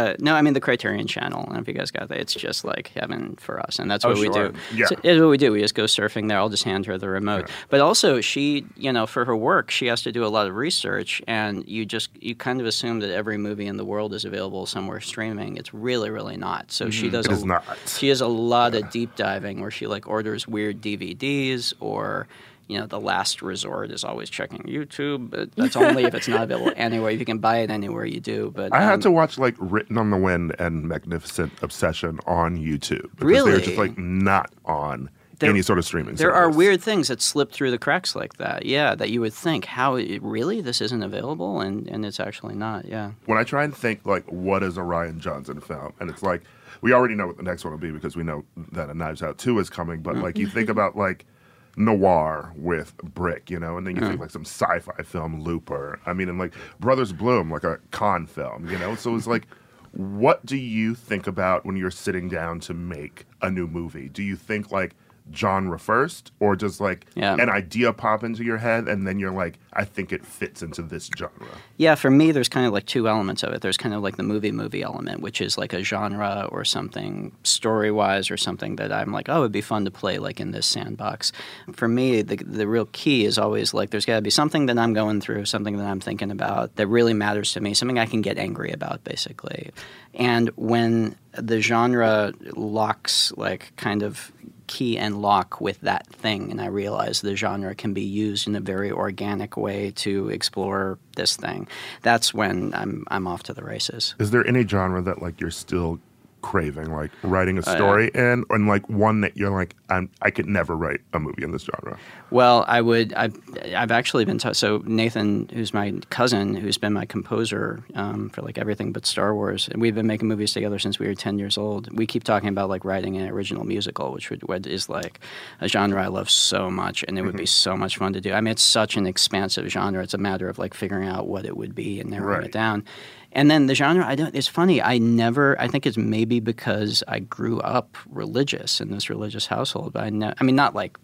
Speaker 6: The Criterion Channel. I don't know if you guys got that. It's just like heaven for us, and that's what we do.
Speaker 1: Yeah.
Speaker 6: So it's what we do. We just go surfing there. I'll just hand her the remote. Yeah. But also, she, for her work, she has to do a lot of research, and you kind of assume that every movie in the world is available somewhere streaming. It's really, really not. So she does.
Speaker 1: It is not.
Speaker 6: She has a lot of deep diving where she like orders weird DVDs or. The last resort is always checking YouTube, but that's only if it's not available anywhere. If you can buy it anywhere, you do. But
Speaker 1: I had to watch like Written on the Wind and Magnificent Obsession on YouTube because
Speaker 6: really?
Speaker 1: they're just like not on any sort of streaming
Speaker 6: There
Speaker 1: service.
Speaker 6: are weird things that slip through the cracks like that, yeah, that you would think, really, this isn't available? And it's actually not, yeah.
Speaker 1: When I try and think, like, what is a Rian Johnson film? And it's like, we already know what the next one will be because we know that a Knives Out 2 is coming, but, like, you think about, like, noir with Brick, you know, and then you think, like, some sci-fi film, Looper. I mean, and, like, Brothers Bloom, like a con film, you know? So it's like, what do you think about when you're sitting down to make a new movie? Do you think, like, genre first, or does like an idea pop into your head and then you're like, I think it fits into this genre?
Speaker 6: Yeah, for me, there's kind of like two elements of it. There's kind of like the movie element, which is like a genre or something story-wise or something that I'm like, oh, it'd be fun to play like in this sandbox. For me, the real key is always like there's got to be something that I'm going through, something that I'm thinking about that really matters to me, something I can get angry about, basically. And when the genre locks like kind of key and lock with that thing, and I realize the genre can be used in a very organic way to explore this thing, that's when I'm off to the races.
Speaker 1: Is there any genre that like you're still craving, like writing a story in, and like one that you're like, I could never write a movie in this genre?
Speaker 6: Well, I've actually been so Nathan, who's my cousin, who's been my composer for like everything but Star Wars, and we've been making movies together since we were 10 years old. We keep talking about like writing an original musical, which is like a genre I love so much, and it would be so much fun to do. I mean, it's such an expansive genre. It's a matter of like figuring out what it would be and narrowing it down. And then the genre, it's funny, I think it's maybe because I grew up religious in this religious household, but I mean, not like,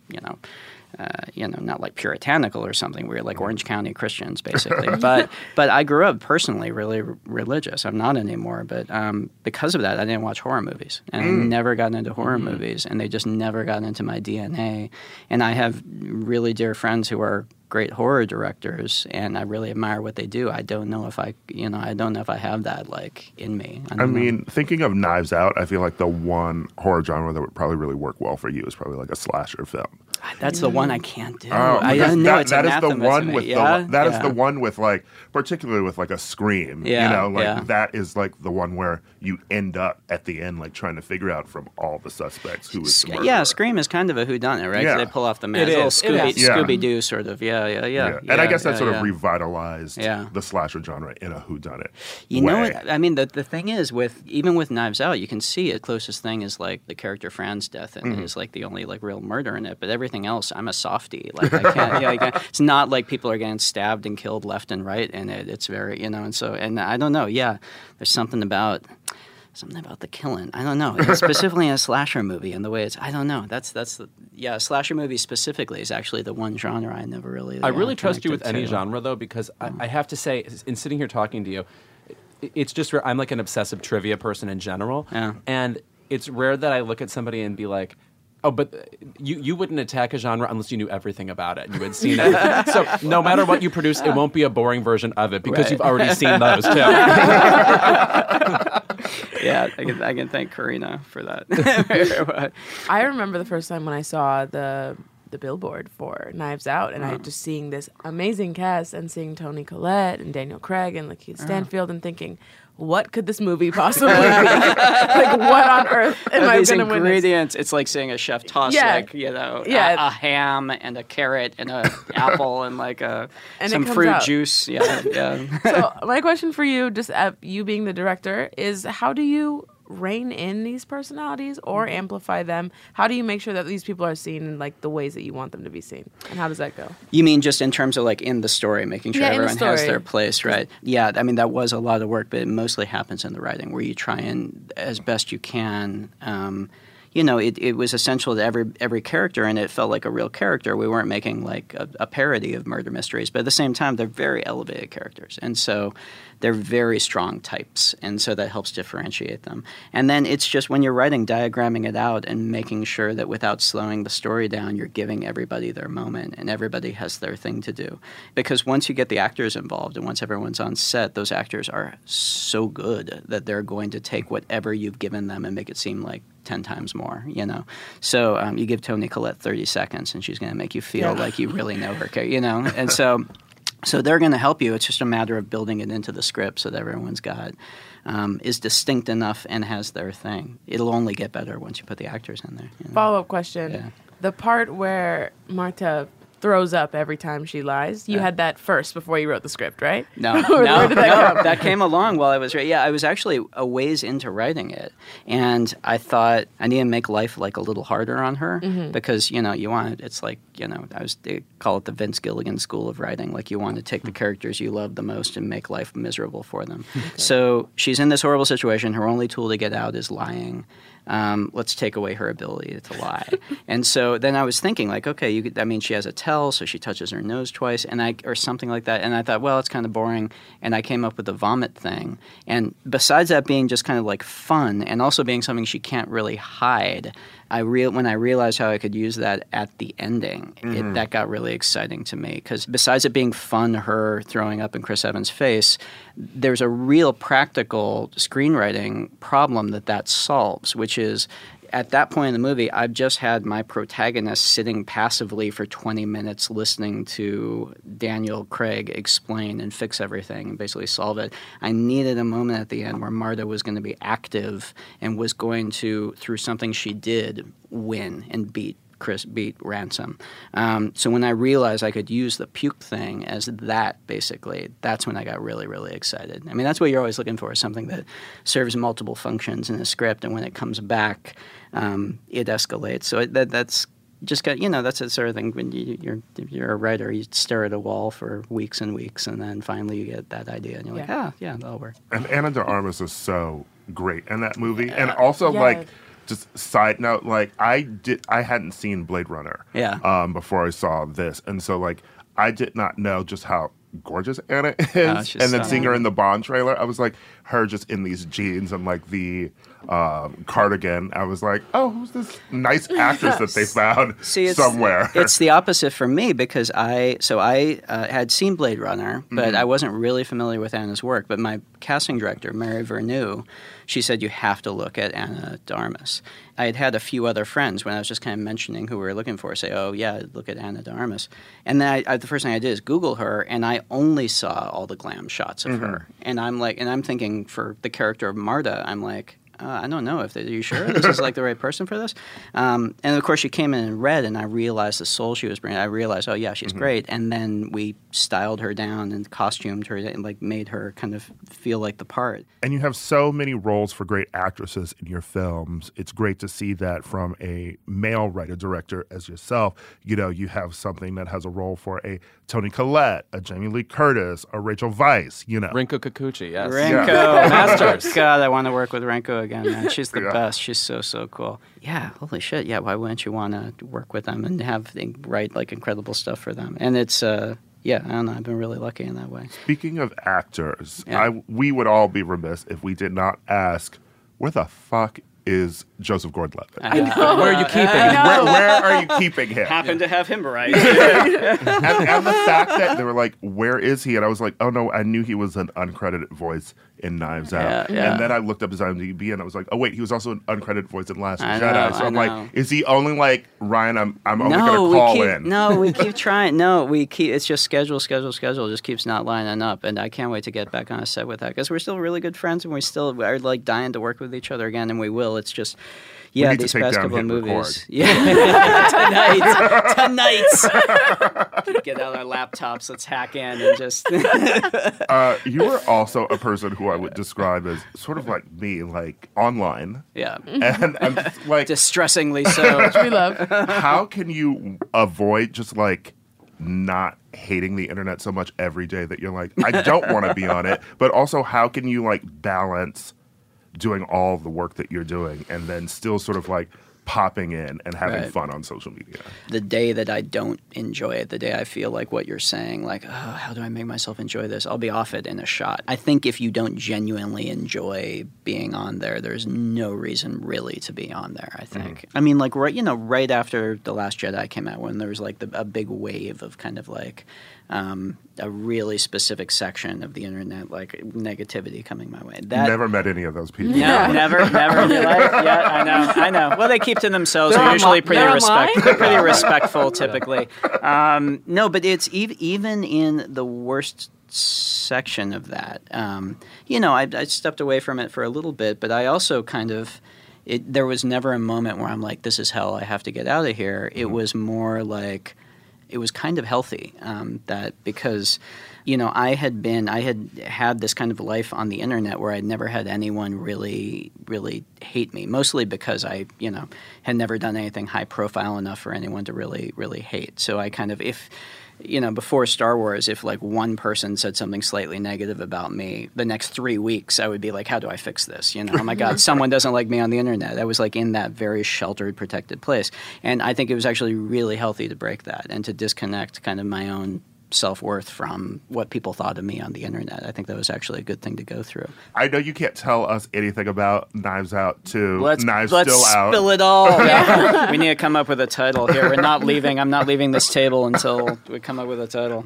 Speaker 6: not like puritanical or something. We were like Orange County Christians, basically. but I grew up personally really religious. I'm not anymore. But because of that, I didn't watch horror movies. And I never got into horror movies. And they just never got into my DNA. And I have really dear friends who are great horror directors, and I really admire what they do. I don't know if I have that like in me. I mean,
Speaker 1: thinking of Knives Out, I feel like the one horror genre that would probably really work well for you is probably like a slasher film.
Speaker 6: That's the one I can't do.
Speaker 1: Oh,
Speaker 6: I don't know. It's
Speaker 1: that is the one
Speaker 6: with
Speaker 1: is the one with like, particularly with like a Scream. That is like the one where you end up at the end like trying to figure out from all the suspects who is the murderer.
Speaker 6: Yeah, Scream is kind of a whodunit, right?
Speaker 1: Yeah.
Speaker 6: They pull off the mask, little Scooby-Doo sort of. Yeah.
Speaker 1: And I guess that sort of revitalized the slasher genre in a whodunit.
Speaker 6: You know what? I mean, the thing is, even with Knives Out, you can see it. Closest thing is like the character Fran's death, and it is like the only like real murder in it. But everything else, I'm a softie. Like I can't. It's not like people are getting stabbed and killed left and right, and it's very and I don't know. Yeah, there's something about the killing. I don't know. Specifically in a slasher movie and the way it's, I don't know. A slasher movie specifically is actually the one genre I never really
Speaker 2: I really trust you with any genre, though, because I have to say, in sitting here talking to you, it's just I'm like an obsessive trivia person in general.
Speaker 6: Yeah.
Speaker 2: And it's rare that I look at somebody and be like, oh, but you wouldn't attack a genre unless you knew everything about it. You had seen it. So no matter what you produce, it won't be a boring version of it because you've already seen those too.
Speaker 6: Yeah, I can thank Karina for that.
Speaker 3: I remember the first time when I saw the billboard for Knives Out, and I just seeing this amazing cast and seeing Toni Collette and Daniel Craig and Lakeith Stanfield and thinking, what could this movie possibly be? Like, what on earth am I going to win?
Speaker 6: Ingredients. It's like seeing a chef toss, a ham and a carrot and an apple and like some fruit juice. Yeah.
Speaker 3: So my question for you, just you being the director, is how do you rein in these personalities or amplify them? How do you make sure that these people are seen in like the ways that you want them to be seen? And how does that go?
Speaker 6: You mean just in terms of like in the story, making sure everyone has their place, right? Yeah, I mean that was a lot of work, but it mostly happens in the writing where you try and as best you can it was essential to every character, and it felt like a real character. We weren't making like a parody of murder mysteries, but at the same time, they're very elevated characters, and so they're very strong types, and so that helps differentiate them. And then it's just when you're writing, diagramming it out and making sure that without slowing the story down, you're giving everybody their moment and everybody has their thing to do. Because once you get the actors involved and once everyone's on set, those actors are so good that they're going to take whatever you've given them and make it seem like 10 times more, So you give Toni Collette 30 seconds and she's going to make you feel like you really know her, And so they're going to help you. It's just a matter of building it into the script so that everyone's got is distinct enough and has their thing. It'll only get better once you put the actors in there.
Speaker 3: Follow-up question. The part where Marta throws up every time she lies. You had that first before you wrote the script, right?
Speaker 6: No,
Speaker 3: Where did that come?
Speaker 6: that came along while I was writing. Yeah, I was actually a ways into writing it, and I thought I need to make life like a little harder on her because you want it's like they call it the Vince Gilligan school of writing. Like you want to take the characters you love the most and make life miserable for them. So she's in this horrible situation. Her only tool to get out is lying. Let's take away her ability to lie. And so then I was thinking, like, okay, she has a tell, so she touches her nose twice, or something like that. And I thought, well, it's kind of boring. And I came up with the vomit thing. And besides that being just kind of like fun, and also being something she can't really hide, when I realized how I could use that at the ending, that got really exciting to me. Because besides it being fun, her throwing up in Chris Evans' face, there's a real practical screenwriting problem that solves, which is at that point in the movie, I've just had my protagonist sitting passively for 20 minutes listening to Daniel Craig explain and fix everything and basically solve it. I needed a moment at the end where Marta was going to be active and was going to, through something she did, win and beat Ransom. So when I realized I could use the puke thing as that, basically, that's when I got really, really excited. I mean, that's what you're always looking for, is something that serves multiple functions in a script, and when it comes back, it escalates. So that's just got, that's the sort of thing when you're a writer, you stare at a wall for weeks and weeks, and then finally you get that idea, and you're like, yeah, that'll work.
Speaker 1: And Ana de Armas is so great in that movie, and also like. Just side note, like I hadn't seen Blade Runner before I saw this, and so like I did not know just how gorgeous Anna is, and then seeing her in the Bond trailer, I was like, her just in these jeans and like the cardigan, I was like, oh, who's this nice actress that they found somewhere?
Speaker 6: It's the opposite for me, because I had seen Blade Runner, but I wasn't really familiar with Anna's work. But my casting director, Mary Vernew, she said, you have to look at Ana de Armas. I had a few other friends when I was just kind of mentioning who we were looking for say, oh, yeah, look at Ana de Armas. And then the first thing I did is Google her, and I only saw all the glam shots of her. And I'm thinking for the character of Marta, I'm like, I don't know. Are you sure this is like the right person for this? And of course, she came in red, and I realized the soul she was bringing. I realized, oh yeah, she's great. And then we styled her down and costumed her and like made her kind of feel like the part.
Speaker 1: And you have so many roles for great actresses in your films. It's great to see that from a male writer-director as yourself. You have something that has a role for a Toni Collette, a Jamie Lee Curtis, a Rachel Weisz.
Speaker 2: Rinko Kikuchi, yes.
Speaker 6: Rinko, Masters. God, I want to work with Rinko again, man. She's the best. She's so cool. Yeah, holy shit. Yeah, why wouldn't you want to work with them and write like incredible stuff for them? And it's I don't know. I've been really lucky in that way.
Speaker 1: Speaking of actors, we would all be remiss if we did not ask, where the fuck is Joseph Gordon-Levitt?
Speaker 2: Where are you keeping him?
Speaker 1: Where are you keeping him?
Speaker 6: Happen to have him right.
Speaker 1: and the fact that they were like, where is he? And I was like, oh no, I knew he was an uncredited voice in Knives Out. And then I looked up his IMDb and I was like, oh wait, he was also an uncredited voice in Last Jedi. So I'm like, is he only like, Ryan, I'm only going to call in.
Speaker 6: No, we keep trying. It's just schedule just keeps not lining up. And I can't wait to get back on a set with that, because we're still really good friends, and we still are like dying to work with each other again, and we will. It's just, these past couple of movies. Tonight. Get out our laptops, let's hack in and just.
Speaker 1: You were also a person who I would describe as sort of like me, like online.
Speaker 6: Yeah.
Speaker 1: And I'm like.
Speaker 6: Distressingly so.
Speaker 3: Which we love.
Speaker 1: How can you avoid just like not hating the internet so much every day that you're like, I don't want to be on it, but also how can you like balance doing all the work that you're doing and then still sort of like popping in and having fun on social media?
Speaker 6: The day that I don't enjoy it, the day I feel like what you're saying, like, oh, how do I make myself enjoy this? I'll be off it in a shot. I think if you don't genuinely enjoy being on there, there's no reason really to be on there, I think. I mean, like, right after The Last Jedi came out, when there was like a big wave of kind of like a really specific section of the internet, like negativity coming my way.
Speaker 1: Never met any of those people.
Speaker 6: No, never in your life. Yeah, I know. Well, they keep to themselves. They're usually pretty respectful, typically. No, but it's even in the worst section of that. I stepped away from it for a little bit, but I also kind of, there was never a moment where I'm like, this is hell, I have to get out of here. It was more like, it was kind of healthy, that because, I had this kind of life on the internet where I'd never had anyone really, really hate me, mostly because I, had never done anything high profile enough for anyone to really, really hate. So I kind of, before Star Wars, if like one person said something slightly negative about me, the next 3 weeks I would be like, how do I fix this? Oh my God, someone doesn't like me on the internet. I was like in that very sheltered, protected place. And I think it was actually really healthy to break that and to disconnect kind of my own self-worth from what people thought of me on the internet. I think that was actually a good thing to go through.
Speaker 1: I know you can't tell us anything about Knives Out to Knives
Speaker 6: Still Out.
Speaker 1: Let's
Speaker 6: spill it all. Yeah. We need to come up with a title here. I'm not leaving this table until we come up with a title.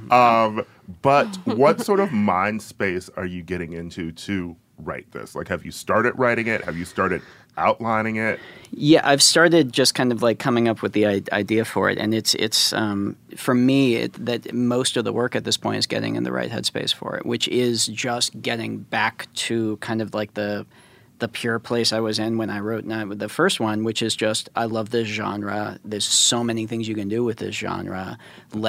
Speaker 1: But what sort of mind space are you getting into to write this? Like, have you started writing it? Have you started outlining it?
Speaker 6: Yeah, I've started just kind of like coming up with the idea for it, and it's for me that most of the work at this point is getting in the right headspace for it, which is just getting back to kind of like the pure place I was in when I wrote the first one, which is just, I love this genre. There's so many things you can do with this genre.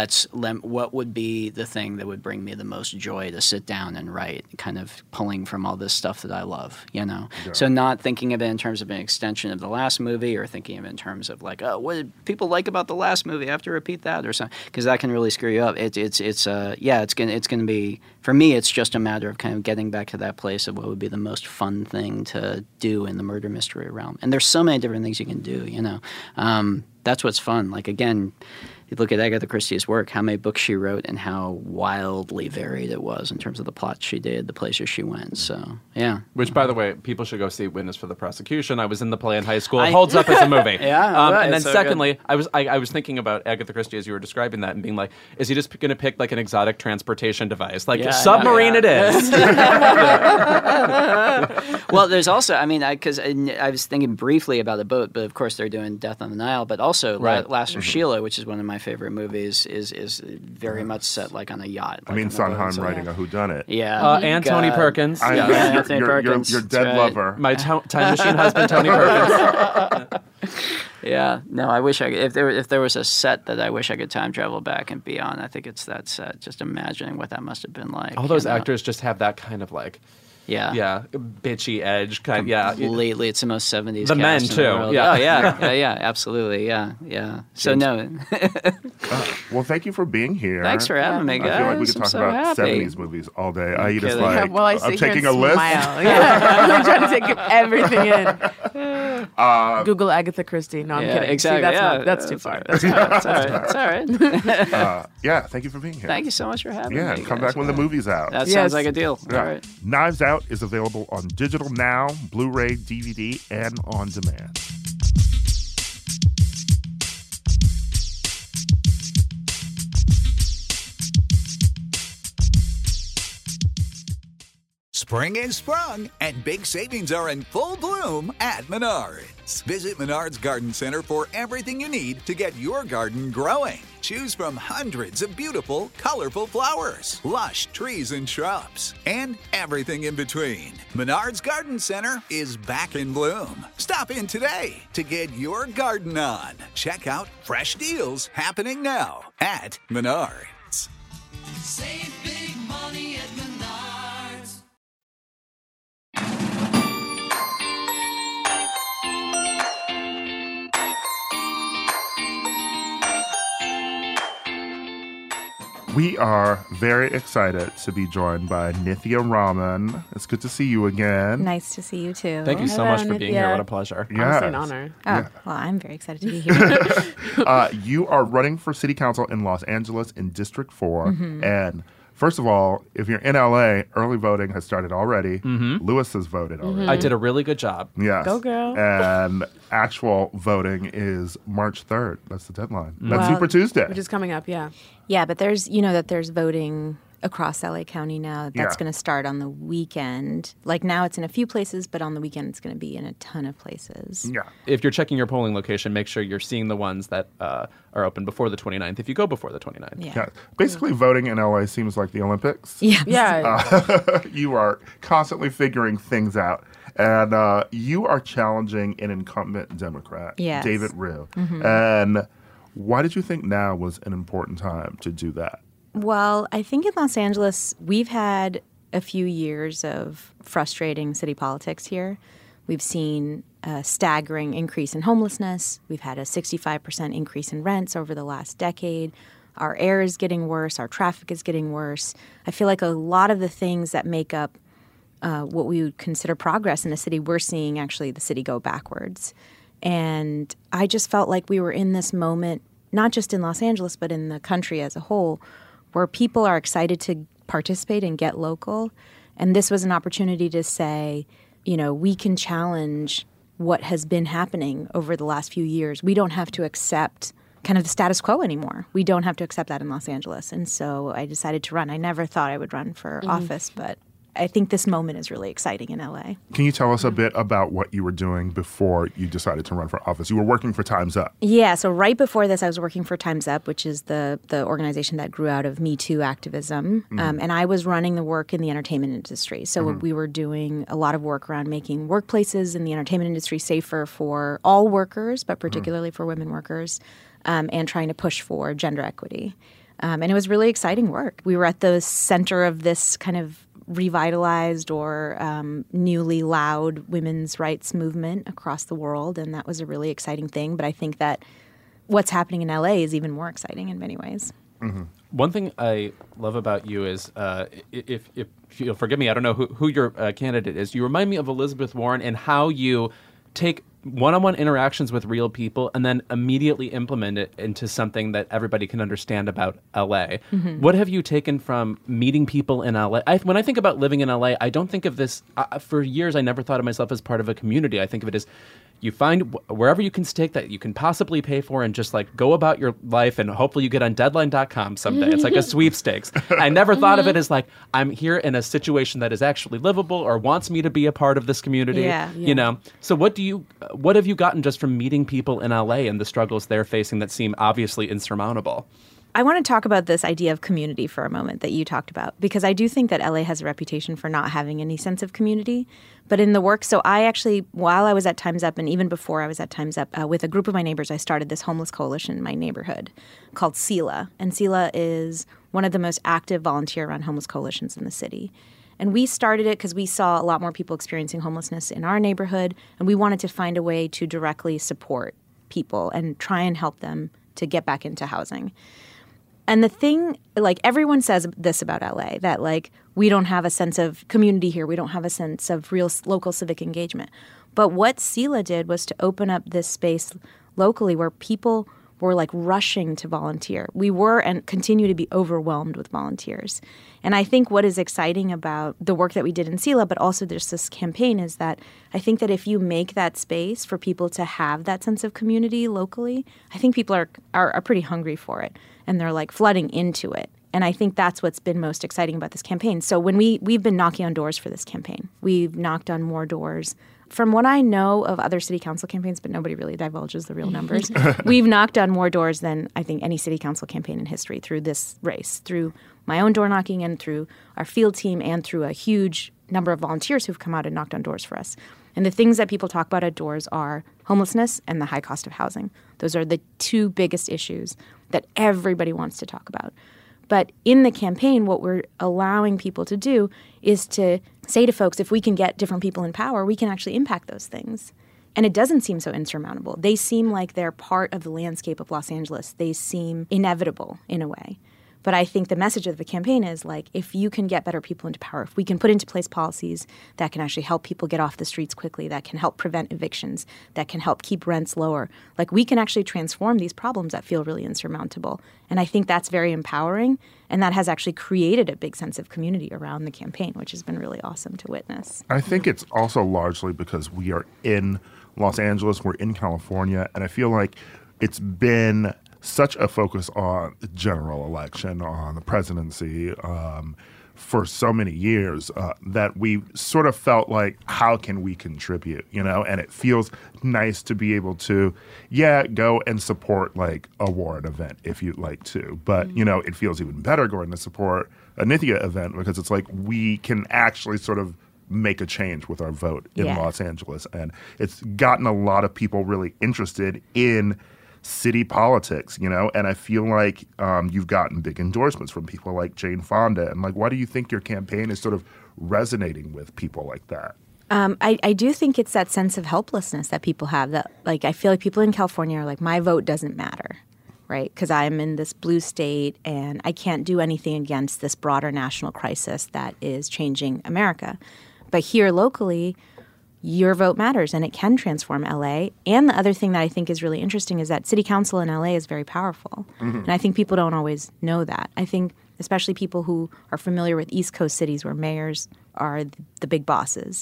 Speaker 6: What would be the thing that would bring me the most joy to sit down and write, kind of pulling from all this stuff that I love, Yeah. So not thinking of it in terms of an extension of the last movie, or thinking of it in terms of like, oh, what did people like about the last movie? I have to repeat that or something, because that can really screw you up. It's gonna be, for me, it's just a matter of kind of getting back to that place of what would be the most fun thing to do in the murder mystery realm. And there's so many different things you can do, That's what's fun. Like, again, you look at Agatha Christie's work, how many books she wrote and how wildly varied it was in terms of the plots she did, the places she went. So, yeah.
Speaker 2: Which, by the way, people should go see Witness for the Prosecution. I was in the play in high school. It holds up as a movie.
Speaker 6: Yeah, right.
Speaker 2: And then
Speaker 6: so
Speaker 2: secondly,
Speaker 6: good.
Speaker 2: I was thinking about Agatha Christie as you were describing that and being like, is he just going to pick like an exotic transportation device? Like, submarine it is.
Speaker 6: Well, there's also, because I was thinking briefly about a boat, but of course they're doing Death on the Nile, but also Last of Sheila, which is one of my favorite movies, is very much set like on a yacht. Like
Speaker 1: Sondheim writing a whodunit.
Speaker 6: Yeah.
Speaker 2: And Tony Perkins.
Speaker 6: Anthony Perkins.
Speaker 1: Your dead lover.
Speaker 2: My time machine husband, Tony Perkins.
Speaker 6: Yeah. No, I wish if there was a set that I wish I could time travel back and be on, I think it's that set. Just imagining what that must have been like.
Speaker 2: All those actors just have that kind of like, bitchy edge kind.
Speaker 6: Completely, it's the most 70s.
Speaker 2: The men
Speaker 6: cast in
Speaker 2: too.
Speaker 6: The world.
Speaker 2: Yeah.
Speaker 6: Oh yeah, absolutely. Yeah. So no.
Speaker 1: Well, thank you for being here.
Speaker 6: Thanks for having me, guys.
Speaker 1: I feel like we could talk about
Speaker 6: happy.
Speaker 1: 70s movies all day. Aida's like,
Speaker 3: I
Speaker 1: I'm taking a list.
Speaker 3: I'm trying to take everything in. Google Agatha Christie. No, I'm kidding.
Speaker 6: Exactly.
Speaker 3: See, that's too far.
Speaker 6: It's all right.
Speaker 1: Yeah, thank you for being here.
Speaker 6: Thank you so much for having me.
Speaker 1: Yeah, come back when the movie's out.
Speaker 6: That sounds like a deal.
Speaker 1: Yeah.
Speaker 6: All right.
Speaker 1: Knives Out is available on digital now, Blu-ray, DVD, and on demand.
Speaker 4: Spring is sprung, and big savings are in full bloom at Menards. Visit Menards Garden Center for everything you need to get your garden growing. Choose from hundreds of beautiful, colorful flowers, lush trees and shrubs, and everything in between. Menards Garden Center is back in bloom. Stop in today to get your garden on. Check out fresh deals happening now at Menards.
Speaker 5: Save big money at Menards.
Speaker 1: We are very excited to be joined by Nithya Raman. It's good to see you again.
Speaker 7: Nice to see you too.
Speaker 2: Thank you so much for being here. What a pleasure.
Speaker 1: Yes.
Speaker 3: Honestly, an honor.
Speaker 7: Well, I'm very excited to be here.
Speaker 1: You are running for city council in Los Angeles in District 4. And first of all, if you're in LA, early voting has started already. Lewis has voted already.
Speaker 2: I did a really good job.
Speaker 1: Yes.
Speaker 3: Go, girl.
Speaker 1: And actual voting is March 3rd. That's the deadline. That's
Speaker 3: Wow.
Speaker 1: Super Tuesday.
Speaker 3: Which is coming up, yeah.
Speaker 7: Yeah, but there's voting across LA County now. That's going to start on the weekend. Like now it's in a few places, but on the weekend it's going to be in a ton of places.
Speaker 1: Yeah.
Speaker 2: If you're checking your polling location, make sure you're seeing the ones that are open before the 29th if you go before the 29th.
Speaker 1: Yeah. Basically, voting in LA seems like the Olympics.
Speaker 7: Yeah.
Speaker 3: Yeah.
Speaker 1: You are constantly figuring things out. And you are challenging an incumbent Democrat,
Speaker 7: Yes.
Speaker 1: David Ryu. And why did you think now was an important time to do that?
Speaker 7: Well, I think in Los Angeles, we've had a few years of frustrating city politics here. We've seen a staggering increase in homelessness. We've had a 65% increase in rents over the last decade. Our air is getting worse. Our traffic is getting worse. I feel like a lot of the things that make up what we would consider progress in a city, we're seeing actually the city go backwards. And I just felt like we were in this moment, not just in Los Angeles, but in the country as a whole, where people are excited to participate and get local. And this was an opportunity to say, we can challenge what has been happening over the last few years. We don't have to accept kind of the status quo anymore. We don't have to accept that in Los Angeles. And so I decided to run. I never thought I would run for office, but I think this moment is really exciting in LA.
Speaker 1: Can you tell us a bit about what you were doing before you decided to run for office? You were working for Time's Up.
Speaker 7: Yeah, so right before this, I was working for Time's Up, which is the organization that grew out of Me Too activism. And I was running the work in the entertainment industry. So we were doing a lot of work around making workplaces in the entertainment industry safer for all workers, but particularly for women workers, and trying to push for gender equity. And it was really exciting work. We were at the center of this kind of revitalized or newly loud women's rights movement across the world, and that was a really exciting thing. But I think that what's happening in LA is even more exciting in many ways.
Speaker 2: One thing I love about you is, if you'll forgive me, I don't know who your candidate is. You remind me of Elizabeth Warren and how you take one-on-one interactions with real people and then immediately implement it into something that everybody can understand about LA. What have you taken from meeting people in LA? When I think about living in LA, I don't think of this, for years I never thought of myself as part of a community. I think of it as you find wherever you can stake that you can possibly pay for and just like go about your life, and hopefully you get on Deadline.com someday. It's like a sweepstakes. I never thought of it as like I'm here in a situation that is actually livable or wants me to be a part of this community. So what have you gotten just from meeting people in LA and the struggles they're facing that seem obviously insurmountable?
Speaker 7: I want to talk about this idea of community for a moment that you talked about, because I do think that LA has a reputation for not having any sense of community. But in the work, so I actually, while I was at Time's Up and even before I was at Time's Up, with a group of my neighbors, I started this homeless coalition in my neighborhood called SELA. And SELA is one of the most active volunteer-run homeless coalitions in the city. And we started it because we saw a lot more people experiencing homelessness in our neighborhood, and we wanted to find a way to directly support people and try and help them to get back into housing. And the thing, like everyone says this about LA, that like we don't have a sense of community here. We don't have a sense of real local civic engagement. But what SELA did was to open up this space locally where people were like rushing to volunteer. We were and continue to be overwhelmed with volunteers. And I think what is exciting about the work that we did in SELA, but also just this campaign, is that I think that if you make that space for people to have that sense of community locally, I think people are pretty hungry for it. And they're like flooding into it. And I think that's what's been most exciting about this campaign. So when we've been knocking on doors for this campaign, we've knocked on more doors. From what I know of other city council campaigns, but nobody really divulges the real numbers, we've knocked on more doors than I think any city council campaign in history through this race, through my own door knocking and through our field team and through a huge number of volunteers who've come out and knocked on doors for us. And the things that people talk about at doors are homelessness and the high cost of housing. Those are the two biggest issues that everybody wants to talk about. But in the campaign, what we're allowing people to do is to say to folks, if we can get different people in power, we can actually impact those things. And it doesn't seem so insurmountable. They seem like they're part of the landscape of Los Angeles. They seem inevitable in a way. But I think the message of the campaign is like, if you can get better people into power, if we can put into place policies that can actually help people get off the streets quickly, that can help prevent evictions, that can help keep rents lower, like we can actually transform these problems that feel really insurmountable. And I think that's very empowering. And that has actually created a big sense of community around the campaign, which has been really awesome to witness.
Speaker 1: I think it's also largely because we are in Los Angeles, we're in California, and I feel like it's been such a focus on the general election, on the presidency, for so many years that we sort of felt like, how can we contribute, And it feels nice to be able to, go and support like a Warren event if you'd like to. But, it feels even better going to support a Nithya event because it's like we can actually sort of make a change with our vote in Los Angeles. And it's gotten a lot of people really interested in city politics, you know, and I feel like you've gotten big endorsements from people like Jane Fonda. And like, why do you think your campaign is sort of resonating with people like that?
Speaker 7: I do think it's that sense of helplessness that people have. That, like, I feel like people in California are like, my vote doesn't matter, right? Because I'm in this blue state and I can't do anything against this broader national crisis that is changing America. But here locally, your vote matters and it can transform LA. And the other thing that I think is really interesting is that city council in LA is very powerful. And I think people don't always know that. I think especially people who are familiar with East Coast cities where mayors are the big bosses.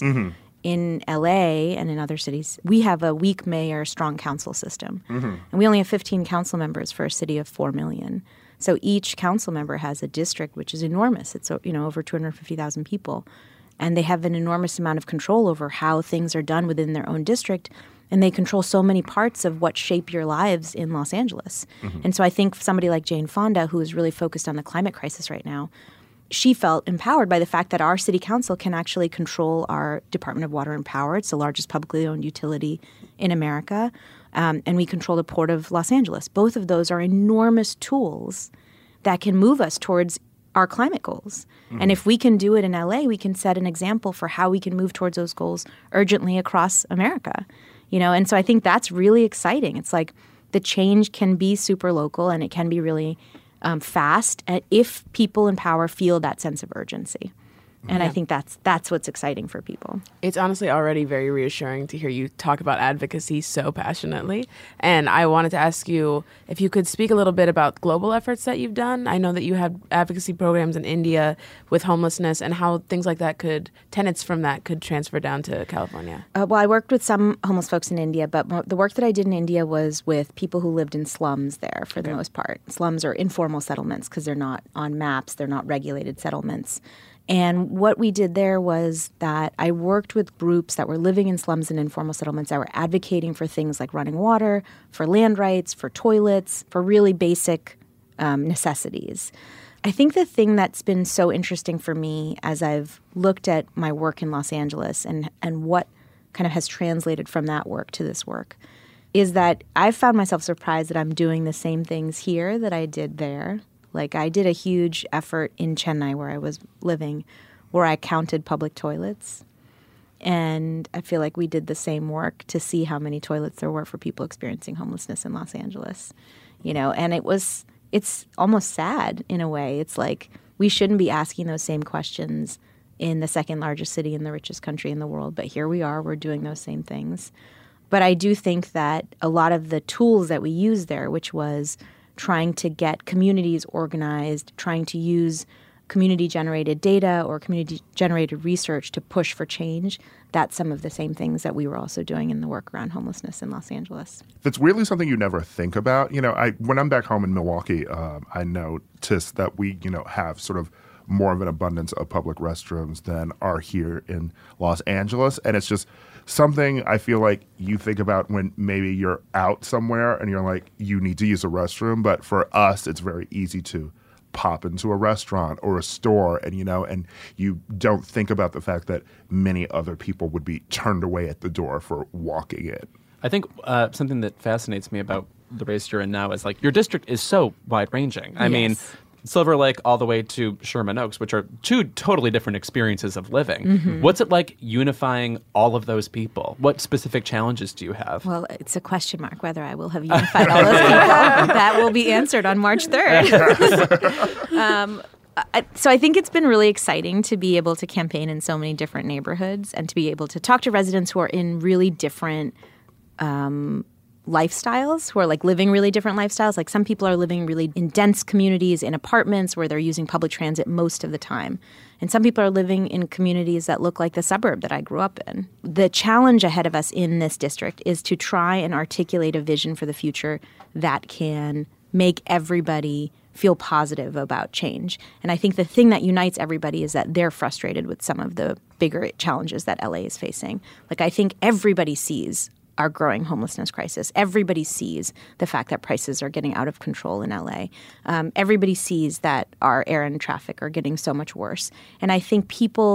Speaker 7: In LA and in other cities, we have a weak mayor, strong council system. And we only have 15 council members for a city of 4 million. So each council member has a district, which is enormous. It's, you know, over 250,000 people. And they have an enormous amount of control over how things are done within their own district. And they control so many parts of what shape your lives in Los Angeles. And so I think somebody like Jane Fonda, who is really focused on the climate crisis right now, she felt empowered by the fact that our city council can actually control our Department of Water and Power. It's the largest publicly owned utility in America. And we control the Port of Los Angeles. Both of those are enormous tools that can move us towards our climate goals. And if we can do it in LA, we can set an example for how we can move towards those goals urgently across America. You know, and so I think that's really exciting. It's like the change can be super local and it can be really fast if people in power feel that sense of urgency. And I think that's what's exciting for people.
Speaker 3: It's honestly already very reassuring to hear you talk about advocacy so passionately. And I wanted to ask you if you could speak a little bit about global efforts that you've done. I know that you have advocacy programs in India with homelessness and how things like that tenets from that could transfer down to California.
Speaker 7: Well, I worked with some homeless folks in India, but the work that I did in India was with people who lived in slums there for the most part. Slums are informal settlements because they're not on maps, they're not regulated settlements. And what we did there was that I worked with groups that were living in slums and informal settlements that were advocating for things like running water, for land rights, for toilets, for really basic necessities. I think the thing that's been so interesting for me as I've looked at my work in Los Angeles and what kind of has translated from that work to this work is that I've found myself surprised that I'm doing the same things here that I did there. Like, I did a huge effort in Chennai where I was living where I counted public toilets. And I feel like we did the same work to see how many toilets there were for people experiencing homelessness in Los Angeles. You know, and it's almost sad in a way. It's like we shouldn't be asking those same questions in the second largest city in the richest country in the world. But here we are, we're doing those same things. But I do think that a lot of the tools that we used there, which was trying to get communities organized, trying to use community-generated data or community-generated research to push for change, that's some of the same things that we were also doing in the work around homelessness in Los Angeles.
Speaker 1: That's weirdly something you never think about. You know, when I'm back home in Milwaukee, I notice that we, you know, have sort of more of an abundance of public restrooms than are here in Los Angeles. And it's just something I feel like you think about when maybe you're out somewhere and you're like, you need to use a restroom. But for us, it's very easy to pop into a restaurant or a store and, you know, and you don't think about the fact that many other people would be turned away at the door for walking in.
Speaker 2: I think something that fascinates me about the race you're in now is like your district is so wide ranging. I mean, Silver Lake all the way to Sherman Oaks, which are two totally different experiences of living. What's it like unifying all of those people? What specific challenges do you have?
Speaker 7: Well, it's a question mark whether I will have unified all those people. That will be answered on March 3rd. So I think it's been really exciting to be able to campaign in so many different neighborhoods and to be able to talk to residents who are in really different lifestyles, who are like living really different lifestyles. Like some people are living really in dense communities in apartments where they're using public transit most of the time. And some people are living in communities that look like the suburb that I grew up in. The challenge ahead of us in this district is to try and articulate a vision for the future that can make everybody feel positive about change. And I think the thing that unites everybody is that they're frustrated with some of the bigger challenges that LA is facing. Like I think everybody sees our growing homelessness crisis. Everybody sees the fact that prices are getting out of control in LA. Everybody sees that our air and traffic are getting so much worse. And I think people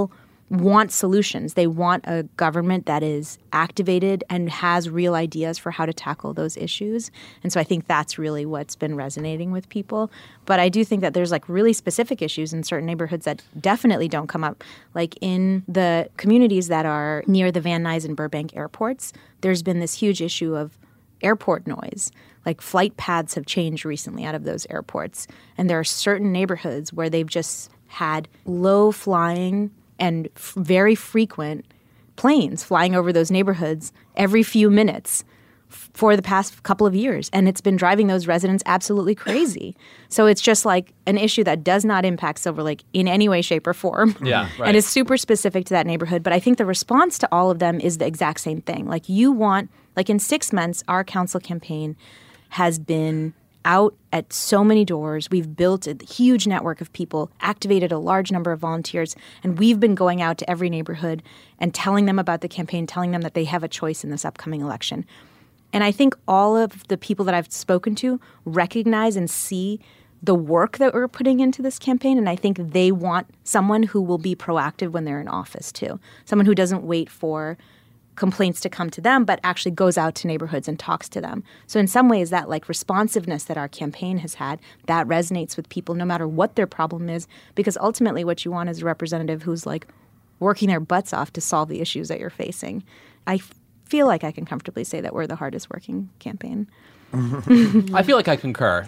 Speaker 7: want solutions. They want a government that is activated and has real ideas for how to tackle those issues. And so I think that's really what's been resonating with people. But I do think that there's like really specific issues in certain neighborhoods that definitely don't come up. Like in the communities that are near the Van Nuys and Burbank airports, there's been this huge issue of airport noise. Like flight paths have changed recently out of those airports. And there are certain neighborhoods where they've just had low flying and very frequent planes flying over those neighborhoods every few minutes for the past couple of years. And it's been driving those residents absolutely crazy. So it's just like an issue that does not impact Silver Lake in any way, shape, or form.
Speaker 2: Yeah, right.
Speaker 7: And is super specific to that neighborhood. But I think the response to all of them is the exact same thing. Like you want, like in 6 months, our council campaign has been out at so many doors. We've built a huge network of people, activated a large number of volunteers, and we've been going out to every neighborhood and telling them about the campaign, telling them that they have a choice in this upcoming election. And I think all of the people that I've spoken to recognize and see the work that we're putting into this campaign, and I think they want someone who will be proactive when they're in office too. Someone who doesn't wait for complaints to come to them, but actually goes out to neighborhoods and talks to them. So in some ways, that like responsiveness that our campaign has had, that resonates with people no matter what their problem is, because ultimately what you want is a representative who's like working their butts off to solve the issues that you're facing. I feel like I can comfortably say that we're the hardest working campaign.
Speaker 2: I feel like I concur.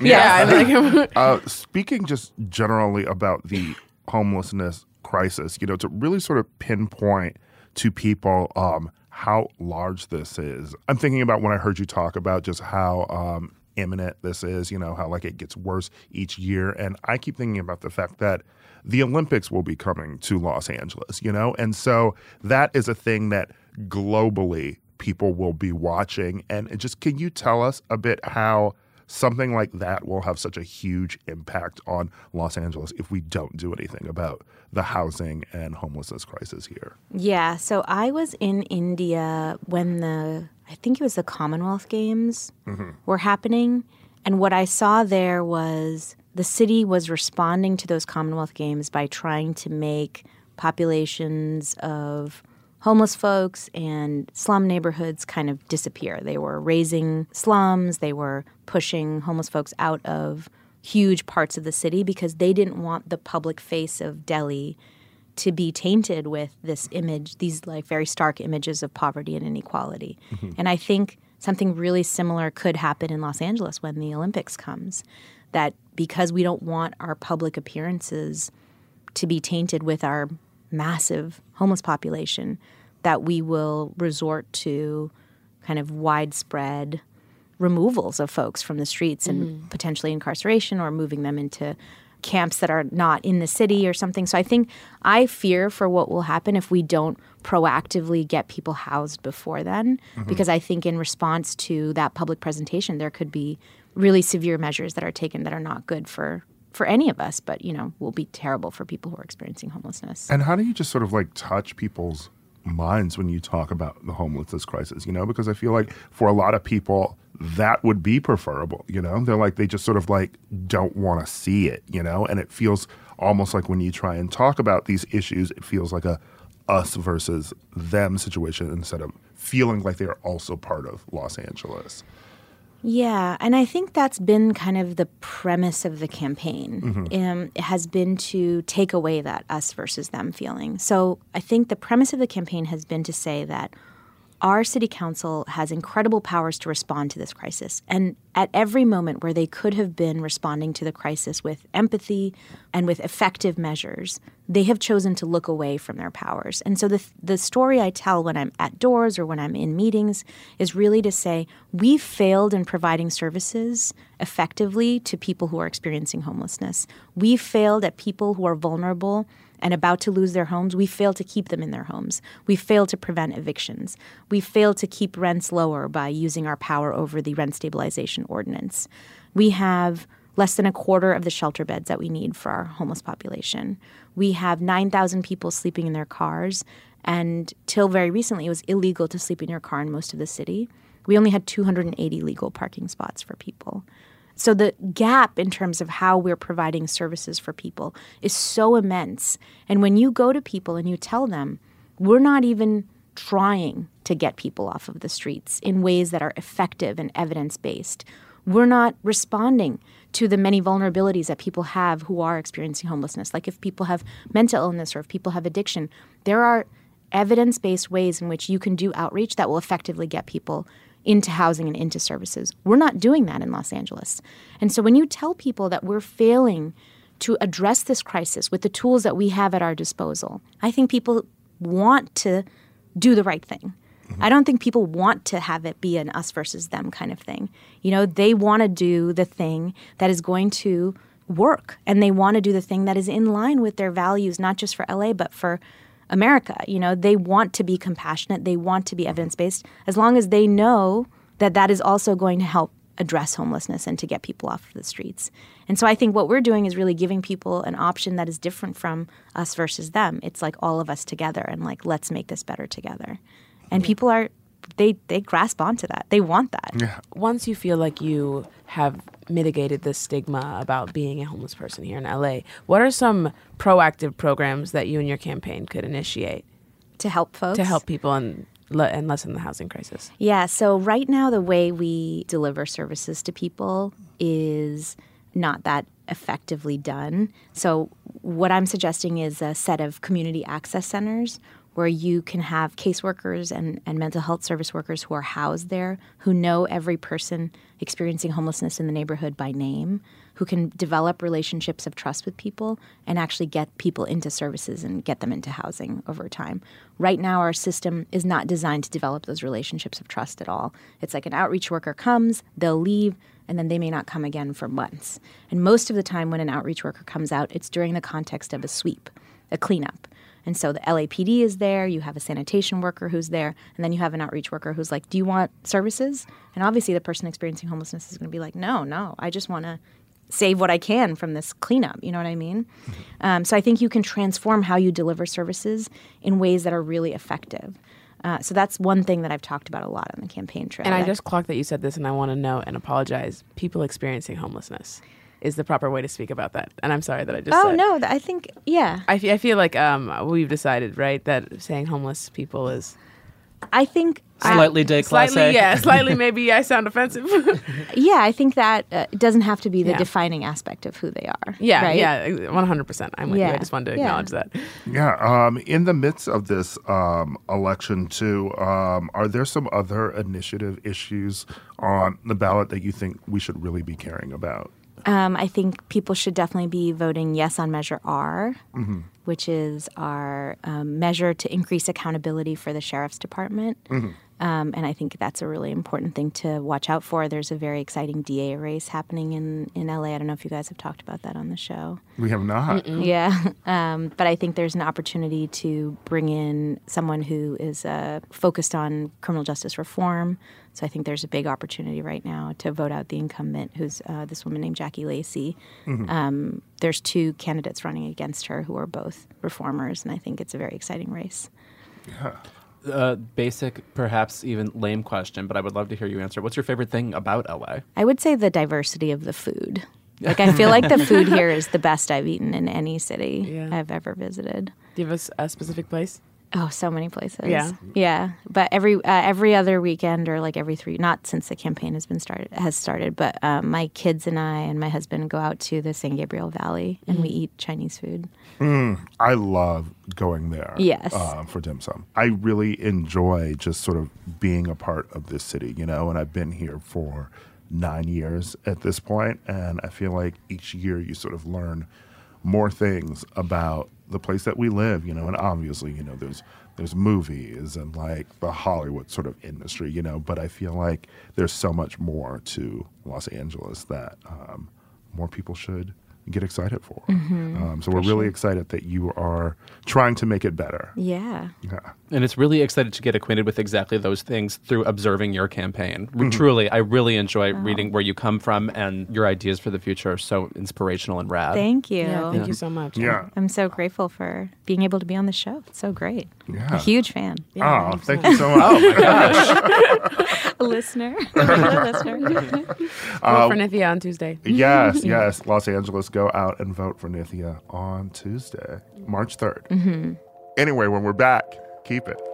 Speaker 1: Speaking just generally about the homelessness crisis, you know, to really sort of pinpoint to people how large this is. I'm thinking about when I heard you talk about just how imminent this is, you know, how like it gets worse each year. And I keep thinking about the fact that the Olympics will be coming to Los Angeles, you know? And so that is a thing that globally people will be watching. And just can you tell us a bit how something like that will have such a huge impact on Los Angeles if we don't do anything about the housing and homelessness crisis here?
Speaker 7: Yeah, so I was in India when I think it was the Commonwealth Games were happening. And what I saw there was the city was responding to those Commonwealth Games by trying to make populations of homeless folks and slum neighborhoods kind of disappear. They were raising slums. They were pushing homeless folks out of huge parts of the city because they didn't want the public face of Delhi to be tainted with this image, these like very stark images of poverty and inequality. And I think something really similar could happen in Los Angeles when the Olympics comes, that because we don't want our public appearances to be tainted with our massive homeless population, that we will resort to kind of widespread removals of folks from the streets and potentially incarceration or moving them into camps that are not in the city or something. So I fear for what will happen if we don't proactively get people housed before then, because I think in response to that public presentation, there could be really severe measures that are taken that are not good for any of us, but, you know, will be terrible for people who are experiencing homelessness.
Speaker 1: And how do you just sort of like touch people's minds when you talk about the homelessness crisis, you know, because I feel like for a lot of people that would be preferable, you know, they're like, they just sort of like don't want to see it, you know, and it feels almost like when you try and talk about these issues, it feels like a us versus them situation instead of feeling like they're also part of Los Angeles.
Speaker 7: Yeah, and I think that's been kind of the premise of the campaign. It has been to take away that us versus them feeling. So I think the premise of the campaign has been to say that our city council has incredible powers to respond to this crisis. And at every moment where they could have been responding to the crisis with empathy and with effective measures, they have chosen to look away from their powers. And so the story I tell when I'm at doors or when I'm in meetings is really to say we failed in providing services effectively to people who are experiencing homelessness. We failed at people who are vulnerable and about to lose their homes. We failed to keep them in their homes. We failed to prevent evictions. We failed to keep rents lower by using our power over the rent stabilization ordinance. We have less than a quarter of the shelter beds that we need for our homeless population. We have 9,000 people sleeping in their cars, and till very recently, it was illegal to sleep in your car in most of the city. We only had 280 legal parking spots for people. So the gap in terms of how we're providing services for people is so immense. And when you go to people and you tell them, we're not even trying to get people off of the streets in ways that are effective and evidence-based. We're not responding to the many vulnerabilities that people have who are experiencing homelessness. Like if people have mental illness or if people have addiction, there are evidence-based ways in which you can do outreach that will effectively get people into housing and into services. We're not doing that in Los Angeles. And so when you tell people that we're failing to address this crisis with the tools that we have at our disposal, I think people want to do the right thing. I don't think people want to have it be an us versus them kind of thing. You know, they want to do the thing that is going to work, and they want to do the thing that is in line with their values, not just for LA, but for America. You know, they want to be compassionate. They want to be evidence-based, as long as they know that that is also going to help address homelessness and to get people off of the streets. And so I think what we're doing is really giving people an option that is different from us versus them. It's like all of us together and like, let's make this better together. And people are, they grasp onto that. They want that.
Speaker 1: Yeah.
Speaker 3: Once you feel like you have mitigated the stigma about being a homeless person here in LA, what are some proactive programs that you and your campaign could initiate
Speaker 7: To help folks?
Speaker 3: to help people and lessen the housing crisis?
Speaker 7: Yeah, so right now the way we deliver services to people is not that effectively done. So what I'm suggesting is a set of community access centers where you can have caseworkers and mental health service workers who are housed there, who know every person experiencing homelessness in the neighborhood by name, who can develop relationships of trust with people and actually get people into services and get them into housing over time. Right now, our system is not designed to develop those relationships of trust at all. It's like an outreach worker comes, they'll leave, and then they may not come again for months. And most of the time when an outreach worker comes out, it's during the context of a sweep, a cleanup. And so the LAPD is there, you have a sanitation worker who's there, and then you have an outreach worker who's like, do you want services? And obviously the person experiencing homelessness is going to be like, no, I just want to save what I can from this cleanup. You know what I mean? So I think you can transform how you deliver services in ways that are really effective. So that's one thing that I've talked about a lot on the campaign trail.
Speaker 3: And I just clocked that you said this, and I want to know and apologize. People experiencing homelessness is the proper way to speak about that. And I'm sorry that I just said.
Speaker 7: Oh, no, I think, yeah.
Speaker 3: I feel like we've decided, right, that saying homeless people is...
Speaker 7: I think...
Speaker 2: Slightly déclassé.
Speaker 3: Slightly maybe I sound offensive.
Speaker 7: Yeah, I think that it doesn't have to be the defining aspect of who they are.
Speaker 3: Yeah,
Speaker 7: right?
Speaker 3: yeah, 100%. I'm with you. I just wanted to acknowledge that.
Speaker 1: Yeah. In the midst of this election, too, are there some other initiative issues on the ballot that you think we should really be caring about?
Speaker 7: I think people should definitely be voting yes on Measure R, which is our measure to increase accountability for the Sheriff's Department. And I think that's a really important thing to watch out for. There's a very exciting DA race happening in LA. I don't know if you guys have talked about that on the show.
Speaker 1: We have not.
Speaker 7: Yeah. But I think there's an opportunity to bring in someone who is focused on criminal justice reform. So I think there's a big opportunity right now to vote out the incumbent, who's this woman named Jackie Lacey. There's two candidates running against her who are both reformers, and I think it's a very exciting race.
Speaker 1: Yeah.
Speaker 2: Basic, perhaps even lame question, but I would love to hear you answer. What's your favorite thing about LA?
Speaker 7: I would say the diversity of the food. Like, I feel like the food here is the best I've eaten in any city I've ever visited.
Speaker 3: Do you have a specific place?
Speaker 7: Oh, so many places.
Speaker 3: Yeah.
Speaker 7: Yeah. But every other weekend or like every three, not since the campaign has started, but my kids and I and my husband go out to the San Gabriel Valley and we eat Chinese food.
Speaker 1: I love going there.
Speaker 7: Yes.
Speaker 1: For dim sum. I really enjoy just sort of being a part of this city, you know, and I've been here for 9 years at this point, and I feel like each year you sort of learn more things about the place that we live, you know, and obviously, you know, there's movies and like the Hollywood sort of industry, you know, but I feel like there's so much more to Los Angeles that more people should get excited for. So we're really excited that you are trying to make it better.
Speaker 7: Yeah.
Speaker 2: And it's really excited to get acquainted with exactly those things through observing your campaign. Truly, I really enjoy reading where you come from, and your ideas for the future are so inspirational and rad.
Speaker 7: Thank you.
Speaker 3: Yeah, thank you so much.
Speaker 1: Yeah.
Speaker 7: I'm so grateful for being able to be on the show. It's so great.
Speaker 1: Yeah.
Speaker 7: A huge fan.
Speaker 3: Yeah,
Speaker 1: Oh, thank you so much. Oh, my gosh.
Speaker 7: A listener. A listener.
Speaker 3: Vote for Nithya on Tuesday.
Speaker 1: Yes, yes. Los Angeles, go out and vote for Nithya on Tuesday, March 3rd. Anyway, when we're back, keep it.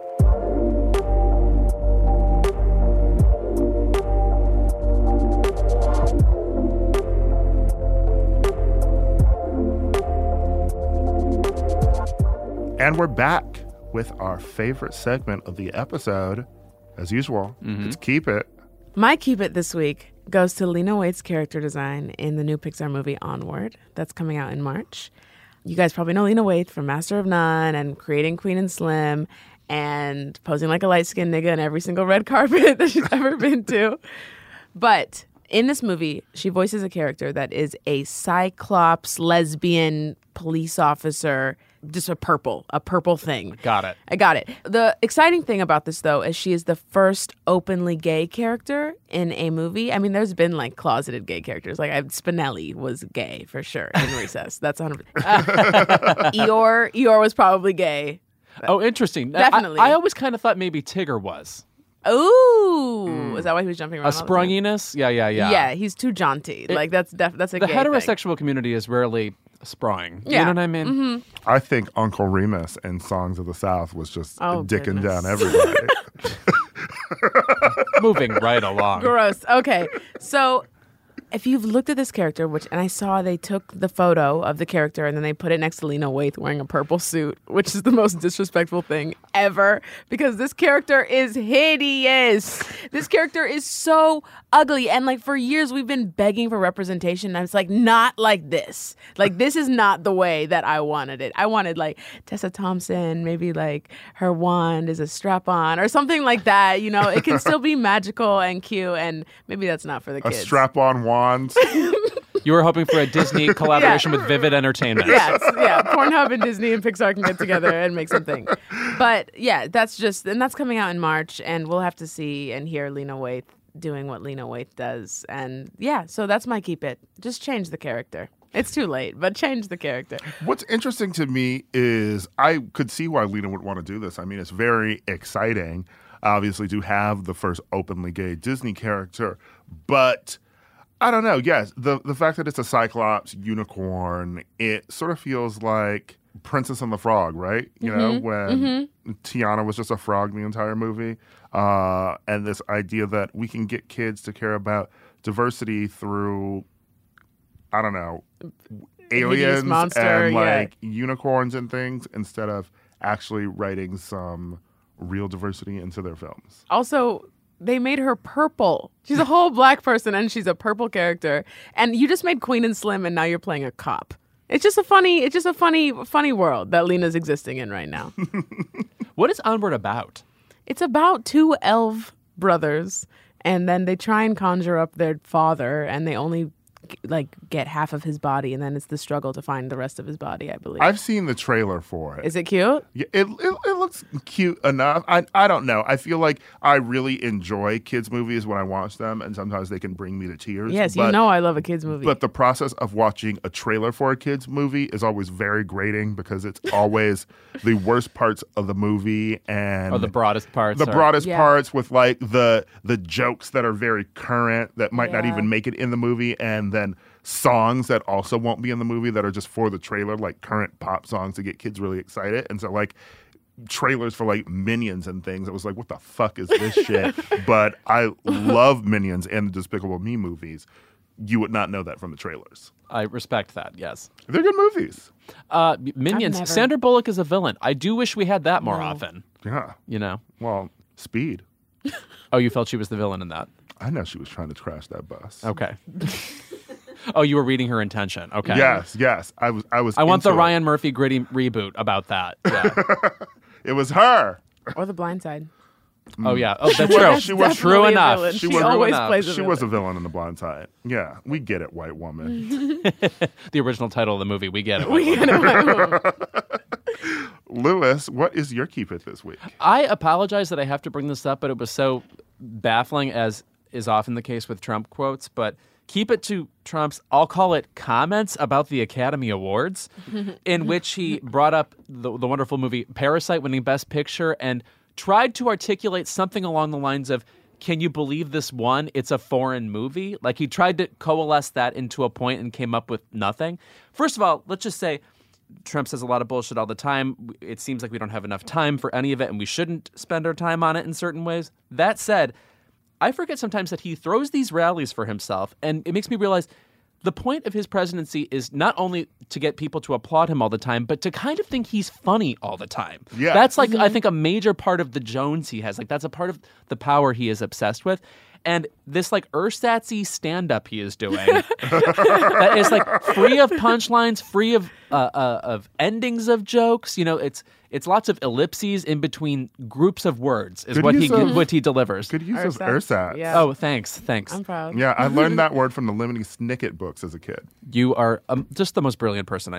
Speaker 1: And we're back with our favorite segment of the episode. As usual, it's Keep It.
Speaker 3: My Keep It this week goes to Lena Waithe's character design in the new Pixar movie Onward. That's coming out in March. You guys probably know Lena Waithe from Master of None and creating Queen and Slim and posing like a light-skinned nigga in every single red carpet that she's ever been to. But in this movie, she voices a character that is a Cyclops lesbian police officer, just a purple thing.
Speaker 2: Got it.
Speaker 3: I got it. The exciting thing about this, though, is she is the first openly gay character in a movie. I mean, there's been like closeted gay characters. Like Spinelli was gay for sure in Recess. That's 100%. Eeyore was probably gay.
Speaker 2: Oh, interesting.
Speaker 3: Definitely.
Speaker 2: I always kind of thought maybe Tigger was.
Speaker 3: Ooh, is that why he was jumping around?
Speaker 2: A sprunginess? Yeah.
Speaker 3: Yeah, he's too jaunty. Like that's a
Speaker 2: The
Speaker 3: gay thing.
Speaker 2: heterosexual community is rarely sprung.
Speaker 3: Yeah.
Speaker 2: You know what I mean?
Speaker 1: I think Uncle Remus in Songs of the South was just
Speaker 3: Oh,
Speaker 1: dicking
Speaker 3: goodness.
Speaker 1: down everybody.
Speaker 2: Moving right along.
Speaker 3: Gross. Okay. So if you've looked at this character, and I saw they took the photo of the character and then they put it next to Lena Waithe wearing a purple suit, which is the most disrespectful thing ever because this character is hideous. This character is so ugly. And like for years we've been begging for representation. And it's like, not like this. Like this is not the way that I wanted it. I wanted like Tessa Thompson, maybe like her wand is a strap-on or something like that. You know, it can still be magical and cute, and maybe that's not for the
Speaker 1: A
Speaker 3: kids.
Speaker 1: strap-on wand.
Speaker 2: You were hoping for a Disney collaboration with Vivid Entertainment.
Speaker 3: Yes, yeah. Pornhub and Disney and Pixar can get together and make something. But yeah, that's coming out in March, and we'll have to see and hear Lena Waithe doing what Lena Waithe does. And yeah, so that's my Keep It. Just change the character. It's too late, but change the character.
Speaker 1: What's interesting to me is I could see why Lena would want to do this. I mean, it's very exciting, obviously, to have the first openly gay Disney character, but I don't know. Yes, the fact that it's a Cyclops unicorn, it sort of feels like Princess and the Frog, right? You know, when Tiana was just a frog the entire movie. And this idea that we can get kids to care about diversity through, I don't know, aliens
Speaker 3: monster,
Speaker 1: and like unicorns and things instead of actually writing some real diversity into their films.
Speaker 3: Also, they made her purple. She's a whole black person and she's a purple character. And you just made Queen and Slim and now you're playing a cop. It's just a funny world that Lena's existing in right now.
Speaker 2: What is Onward about?
Speaker 3: It's about two elf brothers and then they try and conjure up their father and they only like get half of his body and then it's the struggle to find the rest of his body, I believe.
Speaker 1: I've seen the trailer for it.
Speaker 3: Is it cute?
Speaker 1: Yeah, it looks cute enough. I don't know. I feel like I really enjoy kids' movies when I watch them, and sometimes they can bring me to tears.
Speaker 3: Yes, you know I love a kids movie.
Speaker 1: But the process of watching a trailer for a kids' movie is always very grating because it's always the worst parts of the movie and
Speaker 2: Or the broadest parts.
Speaker 1: the broadest
Speaker 3: Yeah.
Speaker 1: parts with like the jokes that are very current that might not
Speaker 3: Yeah.
Speaker 1: even make it in the movie, and then songs that also won't be in the movie that are just for the trailer, like current pop songs to get kids really excited. And so like trailers for like Minions and things, it was like, what the fuck is this shit? But I love Minions and the Despicable Me movies. You would not know that from the trailers.
Speaker 2: I respect that, yes.
Speaker 1: They're good movies.
Speaker 2: Minions.
Speaker 3: never-
Speaker 2: Sandra Bullock is a villain. I do wish we had that more often,
Speaker 1: Yeah.
Speaker 2: you know?
Speaker 1: Well, Speed.
Speaker 2: Oh, you felt she was the villain in that?
Speaker 1: I know she was trying to crash that bus.
Speaker 2: Okay. Oh, you were reading her intention. Okay.
Speaker 1: Yes. I was
Speaker 2: I want the
Speaker 1: into it.
Speaker 2: Ryan Murphy gritty reboot about that. Yeah.
Speaker 1: It was her.
Speaker 3: Or The Blind Side.
Speaker 2: Oh yeah. Oh, that's true.
Speaker 1: She was
Speaker 2: true
Speaker 3: definitely a
Speaker 2: enough.
Speaker 3: villain.
Speaker 1: She
Speaker 3: She
Speaker 1: was
Speaker 3: always
Speaker 2: enough.
Speaker 3: plays a
Speaker 1: She was a
Speaker 3: villain.
Speaker 1: villain in The Blind Side. Yeah, we get it, white woman.
Speaker 2: The original title of the movie. We get it.
Speaker 3: We get it.
Speaker 1: Lewis, what is your keep it this week?
Speaker 2: I apologize that I have to bring this up, but it was so baffling, as is often the case with Trump quotes. But keep it to Trump's, I'll call it, comments about the Academy Awards, in which he brought up the wonderful movie Parasite winning Best Picture and tried to articulate something along the lines of, can you believe this won? It's a foreign movie. Like, he tried to coalesce that into a point and came up with nothing. First of all, let's just say Trump says a lot of bullshit all the time. It seems like we don't have enough time for any of it, and we shouldn't spend our time on it in certain ways. That said, I forget sometimes that he throws these rallies for himself, and it makes me realize the point of his presidency is not only to get people to applaud him all the time, but to kind of think he's funny all the time.
Speaker 1: Yeah.
Speaker 2: That's like, I think, a major part of the Jones he has. Like, that's a part of the power he is obsessed with. And this like ersatz-y stand-up he is doing that is like free of punchlines, free of endings of jokes. You know, it's lots of ellipses in between groups of words is
Speaker 1: Good
Speaker 2: what
Speaker 1: use of-
Speaker 2: what he delivers.
Speaker 1: Good use of
Speaker 3: Ersatz.
Speaker 1: ersatz.
Speaker 3: Yeah.
Speaker 2: Oh, thanks.
Speaker 3: I'm proud.
Speaker 1: Yeah, I learned that word from the Lemony Snicket books as a kid.
Speaker 2: You are just the most brilliant person I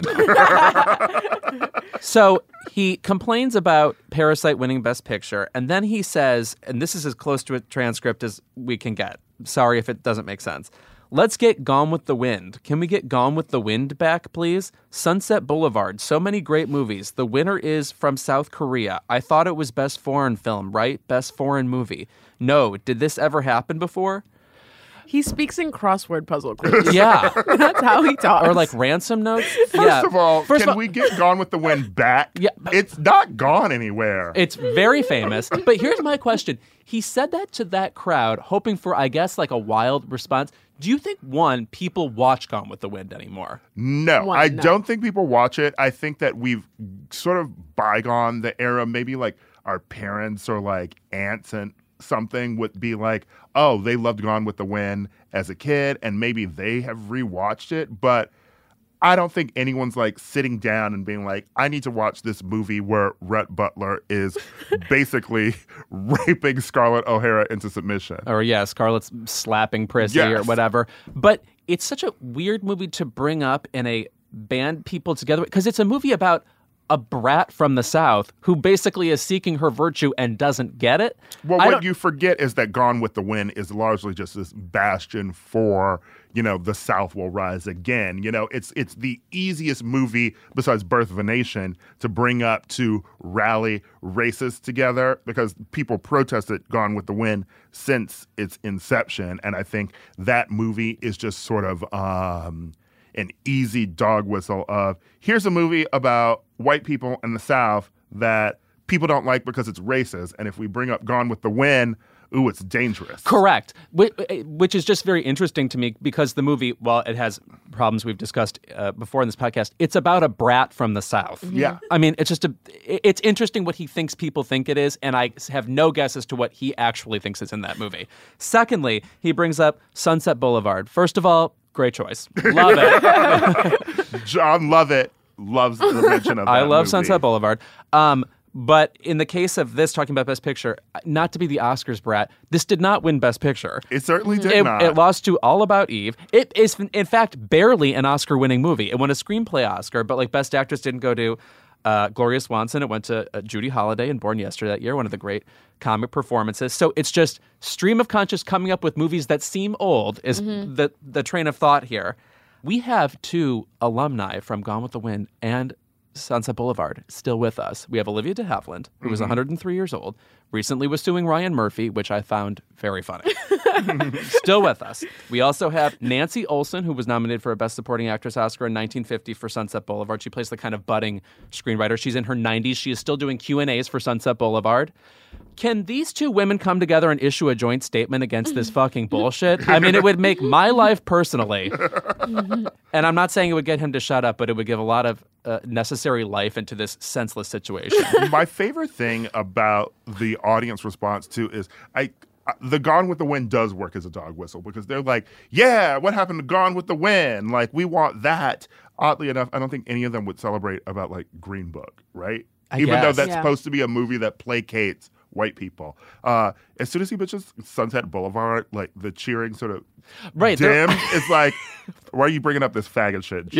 Speaker 2: know. So he complains about Parasite winning Best Picture, and then he says, and this is as close to a transcript as we can get. Sorry if it doesn't make sense. Let's get Gone with the Wind. Can we get Gone with the Wind back, please? Sunset Boulevard. So many great movies. The winner is from South Korea. I thought it was Best Foreign Film, right? Best Foreign Movie. No. Did this ever happen before?
Speaker 3: He speaks in crossword puzzle clues.
Speaker 2: Yeah.
Speaker 3: That's how he talks.
Speaker 2: Or like ransom notes.
Speaker 1: First of all, can we get Gone with the Wind back?
Speaker 2: Yeah.
Speaker 1: It's not gone anywhere.
Speaker 2: It's very famous. But here's my question. He said that to that crowd, hoping for, I guess, like a wild response. Do you think, one, people watch Gone with the Wind anymore?
Speaker 1: No,
Speaker 3: One,
Speaker 1: I
Speaker 3: no.
Speaker 1: don't think people watch it. I think that we've sort of bygone the era. Maybe like our parents or like aunts and something would be like, oh, they loved Gone with the Wind as a kid, and maybe they have rewatched it. But I don't think anyone's like sitting down and being like, I need to watch this movie where Rhett Butler is basically raping Scarlett O'Hara into submission.
Speaker 2: Or, yeah, Scarlett's slapping Prissy or
Speaker 1: Yes.
Speaker 2: whatever. But it's such a weird movie to bring up in a band people together, because it's a movie about a brat from the South who basically is seeking her virtue and doesn't get it.
Speaker 1: Well,
Speaker 2: I
Speaker 1: what
Speaker 2: don't-
Speaker 1: you forget is that Gone with the Wind is largely just this bastion for, you know, the South will rise again. You know, it's the easiest movie besides Birth of a Nation to bring up to rally racists together, because people protested Gone with the Wind since its inception. And I think that movie is just sort of an easy dog whistle of, here's a movie about white people in the South that people don't like because it's racist. And if we bring up Gone with the Wind, ooh, it's dangerous.
Speaker 2: Correct. Which is just very interesting to me, because the movie, while it has problems we've discussed before in this podcast, it's about a brat from the South.
Speaker 1: Yeah.
Speaker 2: I mean, it's just it's interesting what he thinks people think it is, and I have no guess as to what he actually thinks is in that movie. Secondly, he brings up Sunset Boulevard. First of all, great choice. Love it.
Speaker 1: John Lovett loves the mention of that
Speaker 2: I love
Speaker 1: movie.
Speaker 2: Sunset Boulevard. But in the case of this, talking about Best Picture, not to be the Oscars brat, this did not win Best Picture.
Speaker 1: It certainly did not.
Speaker 2: It lost to All About Eve. It is, in fact, barely an Oscar-winning movie. It won a screenplay Oscar, but like Best Actress didn't go to Gloria Swanson. It went to Judy Holliday in Born Yesterday that year, one of the great comic performances. So it's just stream of conscious coming up with movies that seem old is the train of thought here. We have two alumni from Gone with the Wind and Sunset Boulevard still with us. We have Olivia de Havilland, who was 103 years old, recently was suing Ryan Murphy, which I found very funny. Still with us. We also have Nancy Olsen, who was nominated for a Best Supporting Actress Oscar in 1950 for Sunset Boulevard. She plays the kind of budding screenwriter. She's in her 90s. She is still doing Q&As for Sunset Boulevard. Can these two women come together and issue a joint statement against this fucking bullshit? I mean, it would make my life personally. And I'm not saying it would get him to shut up, but it would give a lot of necessary life into this senseless situation.
Speaker 1: My favorite thing about the audience response too is the Gone with the Wind does work as a dog whistle, because they're like, yeah, what happened to Gone with the Wind? Like, we want that. Oddly enough, I don't think any of them would celebrate about like Green Book, right? Even though
Speaker 2: guess.
Speaker 1: that's
Speaker 3: Yeah.
Speaker 1: supposed to be a movie that placates white people. As soon as he mentions Sunset Boulevard, like the cheering sort of dim. It's like, why are you bringing up this faggot shit?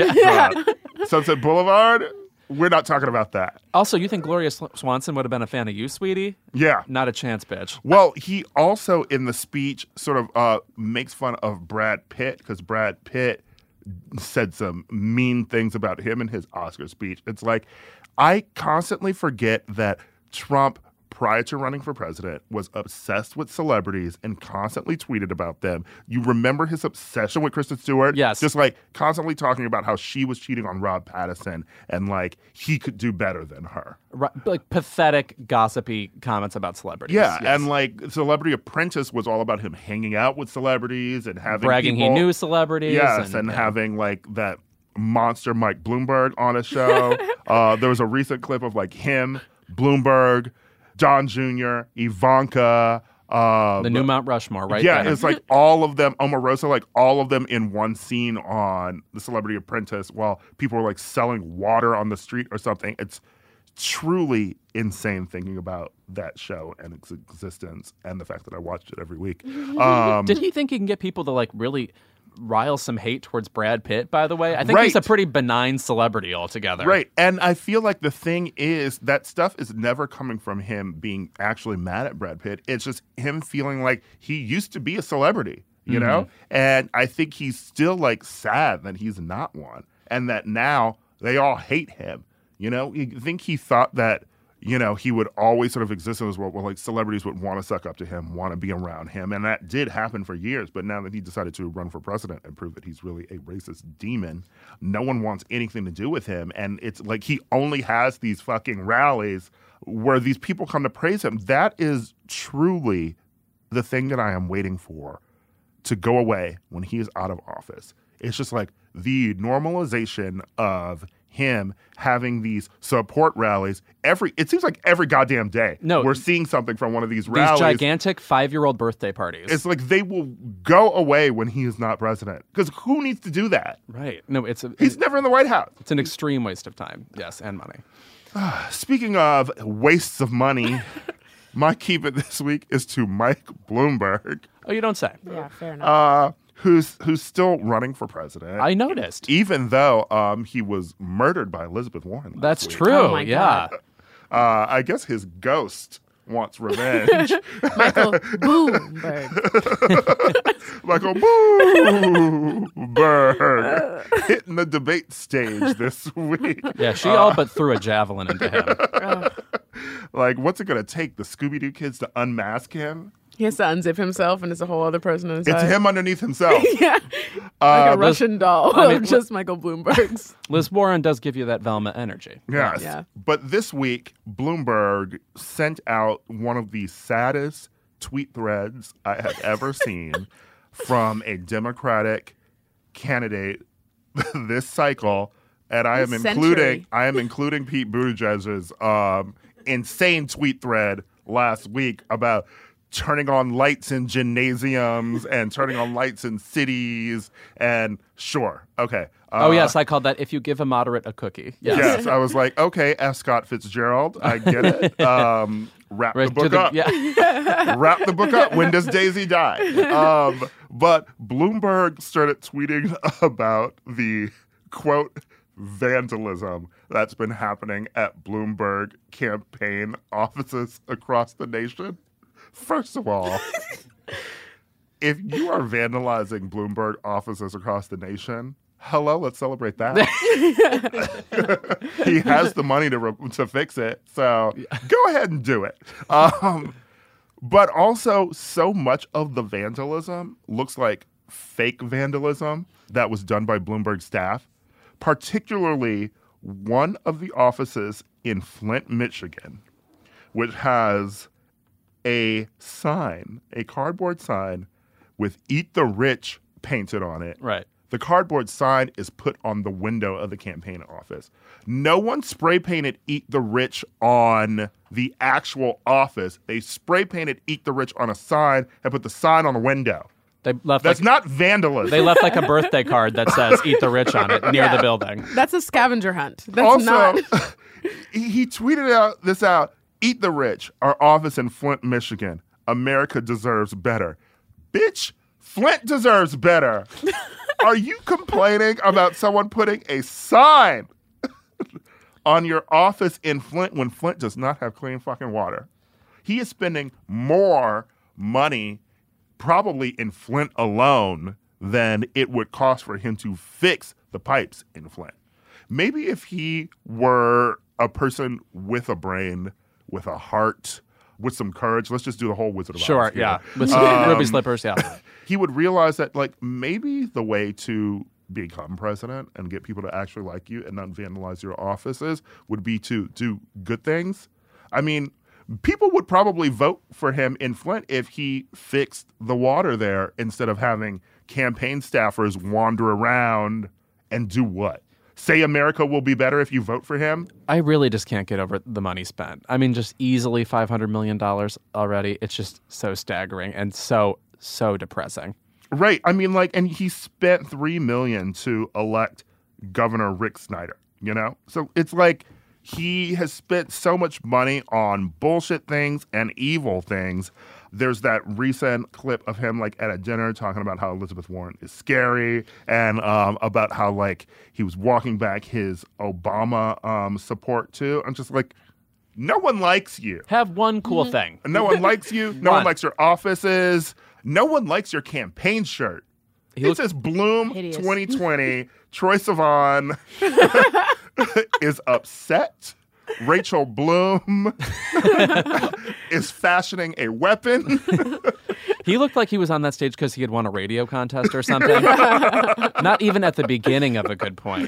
Speaker 1: Sunset Boulevard? We're not talking about that.
Speaker 2: Also, you think Gloria Swanson would have been a fan of you, sweetie?
Speaker 1: Yeah.
Speaker 2: Not a chance, bitch.
Speaker 1: Well, he also, in the speech, sort of makes fun of Brad Pitt, because Brad Pitt said some mean things about him in his Oscar speech. It's like, I constantly forget that Trump, prior to running for president, was obsessed with celebrities and constantly tweeted about them. You remember his obsession with Kristen Stewart?
Speaker 2: Yes.
Speaker 1: Just like constantly talking about how she was cheating on Rob Pattinson and like he could do better than her.
Speaker 2: Right, like pathetic, gossipy comments about celebrities.
Speaker 1: Yeah,
Speaker 2: yes.
Speaker 1: and like Celebrity Apprentice was all about him hanging out with celebrities and having
Speaker 2: bragging
Speaker 1: people,
Speaker 2: he knew celebrities.
Speaker 1: Yes, and having like that monster Mike Bloomberg on a show. There was a recent clip of like him, Bloomberg, Don Jr., Ivanka.
Speaker 2: The new Mount Rushmore, right?
Speaker 1: Yeah,
Speaker 2: there.
Speaker 1: it's like all of them, Omarosa, like all of them in one scene on The Celebrity Apprentice while people were like selling water on the street or something. It's truly insane thinking about that show and its existence and the fact that I watched it every week.
Speaker 2: Did he think he can get people to like really rile some hate towards Brad Pitt, by the way? I think he's a pretty benign celebrity altogether.
Speaker 1: Right. And I feel like the thing is that stuff is never coming from him being actually mad at Brad Pitt. It's just him feeling like he used to be a celebrity, you know? And I think he's still like sad that he's not one and that now they all hate him. You know, you think he thought that, you know, he would always sort of exist in this world where like celebrities would want to suck up to him, want to be around him. And that did happen for years. But now that he decided to run for president and prove that he's really a racist demon, no one wants anything to do with him. And it's like he only has these fucking rallies where these people come to praise him. That is truly the thing that I am waiting for to go away when he is out of office. It's just like the normalization of him having these support rallies it seems like every goddamn day.
Speaker 2: No,
Speaker 1: we're seeing something from one of these rallies.
Speaker 2: These gigantic 5-year-old birthday parties.
Speaker 1: It's like they will go away when he is not president. Because who needs to do that?
Speaker 2: Right. No,
Speaker 1: he's never in the White House.
Speaker 2: It's an extreme waste of time. Yes, and money.
Speaker 1: Speaking of wastes of money, my keep it this week is to Mike Bloomberg.
Speaker 2: Oh, you don't say.
Speaker 3: Yeah, fair enough.
Speaker 1: Who's still running for president.
Speaker 2: I noticed.
Speaker 1: Even though he was murdered by Elizabeth Warren.
Speaker 2: That's
Speaker 1: week.
Speaker 2: true.
Speaker 3: Oh my
Speaker 2: yeah.
Speaker 3: God.
Speaker 1: I guess his ghost wants revenge.
Speaker 3: Michael Bloomberg.
Speaker 1: Michael Bloomberg hitting the debate stage this week.
Speaker 2: Yeah, she all but threw a javelin into him.
Speaker 1: Like, what's it going to take, the Scooby-Doo kids to unmask him?
Speaker 3: He has to unzip himself, and it's a whole other person inside.
Speaker 1: It's him underneath himself.
Speaker 3: Yeah, like a Russian doll of just Michael Bloomberg's.
Speaker 2: Liz Warren does give you that Velma energy.
Speaker 1: Yes.
Speaker 3: Yeah.
Speaker 1: But this week, Bloomberg sent out one of the saddest tweet threads I have ever seen from a Democratic candidate this cycle. And I am including Pete Buttigieg's insane tweet thread last week about turning on lights in gymnasiums and turning on lights in cities. And sure, okay.
Speaker 2: Oh, yes, I called that if you give a moderate a cookie.
Speaker 1: Yes, I was like, okay, F. Scott Fitzgerald, I get it. Wrap the book up.
Speaker 2: Yeah.
Speaker 1: Wrap the book up. When does Daisy die? But Bloomberg started tweeting about the, quote, vandalism that's been happening at Bloomberg campaign offices across the nation. First of all, if you are vandalizing Bloomberg offices across the nation, hello, let's celebrate that. He has the money to fix it, so go ahead and do it. But also, so much of the vandalism looks like fake vandalism that was done by Bloomberg staff, particularly one of the offices in Flint, Michigan, which has a cardboard sign with "Eat the Rich" painted on it.
Speaker 2: Right.
Speaker 1: The cardboard sign is put on the window of the campaign office. No one spray painted "Eat the Rich" on the actual office. They spray painted "Eat the Rich" on a sign and put the sign on the window. That's not vandalism.
Speaker 2: They left like a birthday card that says "Eat the Rich" on it near the building.
Speaker 3: That's a scavenger hunt. That's
Speaker 1: also,
Speaker 3: not.
Speaker 1: he tweeted this out. Eat the rich. Our office in Flint, Michigan. America deserves better. Bitch, Flint deserves better. Are you complaining about someone putting a sign on your office in Flint when Flint does not have clean fucking water? He is spending more money probably in Flint alone than it would cost for him to fix the pipes in Flint. Maybe if he were a person with a brain, with a heart, with some courage, let's just do the whole Wizard of Oz.
Speaker 2: Sure,
Speaker 1: here.
Speaker 2: yeah. With some ruby slippers, yeah.
Speaker 1: He would realize that, like, maybe the way to become president and get people to actually like you and not vandalize your offices would be to do good things. I mean, people would probably vote for him in Flint if he fixed the water there instead of having campaign staffers wander around and do what? Say America will be better if you vote for him?
Speaker 2: I really just can't get over the money spent. I mean, just easily $500 million already. It's just so staggering and so depressing.
Speaker 1: Right. I mean, like, and he spent $3 million to elect Governor Rick Snyder, you know? So it's like he has spent so much money on bullshit things and evil things. There's that recent clip of him, like, at a dinner talking about how Elizabeth Warren is scary and about how, like, he was walking back his Obama support, too. I'm just like, no one likes you.
Speaker 2: Have one cool thing.
Speaker 1: No one likes you. No one likes your offices. No one likes your campaign shirt. It says Bloom
Speaker 3: Hideous.
Speaker 1: 2020. Troye Sivan is upset. Rachel Bloom is fashioning a weapon.
Speaker 2: He looked like he was on that stage because he had won a radio contest or something. Not even at the beginning of A Good Point.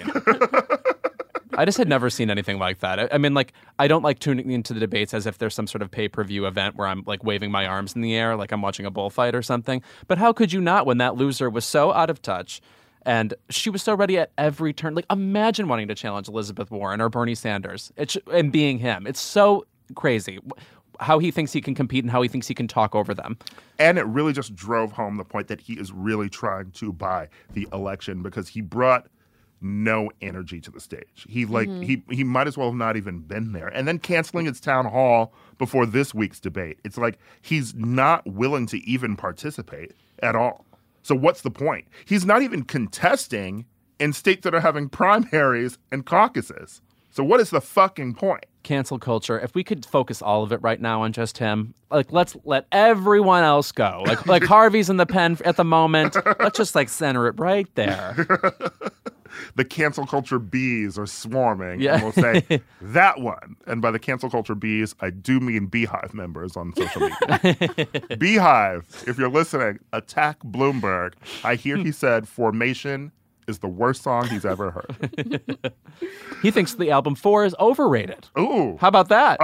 Speaker 2: I just had never seen anything like that. I mean, like, I don't like tuning into the debates as if there's some sort of pay-per-view event where I'm, like, waving my arms in the air like I'm watching a bullfight or something. But how could you not when that loser was so out of touch and she was so ready at every turn? Like, imagine wanting to challenge Elizabeth Warren or Bernie Sanders and being him. It's so crazy how he thinks he can compete and how he thinks he can talk over them.
Speaker 1: And it really just drove home the point that he is really trying to buy the election because he brought no energy to the stage. He he might as well have not even been there. And then canceling his town hall before this week's debate. It's like he's not willing to even participate at all. So what's the point? He's not even contesting in states that are having primaries and caucuses. So what is the fucking point?
Speaker 2: Cancel culture. If we could focus all of it right now on just him, like, let's let everyone else go. Like Harvey's in the pen at the moment. Let's just, like, center it right there.
Speaker 1: The cancel culture bees are swarming.
Speaker 2: Yeah.
Speaker 1: And we'll say, that one. And by the cancel culture bees, I do mean Beehive members on social media. Beehive, if you're listening, attack Bloomberg. I hear he said Formation is the worst song he's ever heard.
Speaker 2: He thinks the album 4 is overrated.
Speaker 1: Ooh.
Speaker 2: How about that?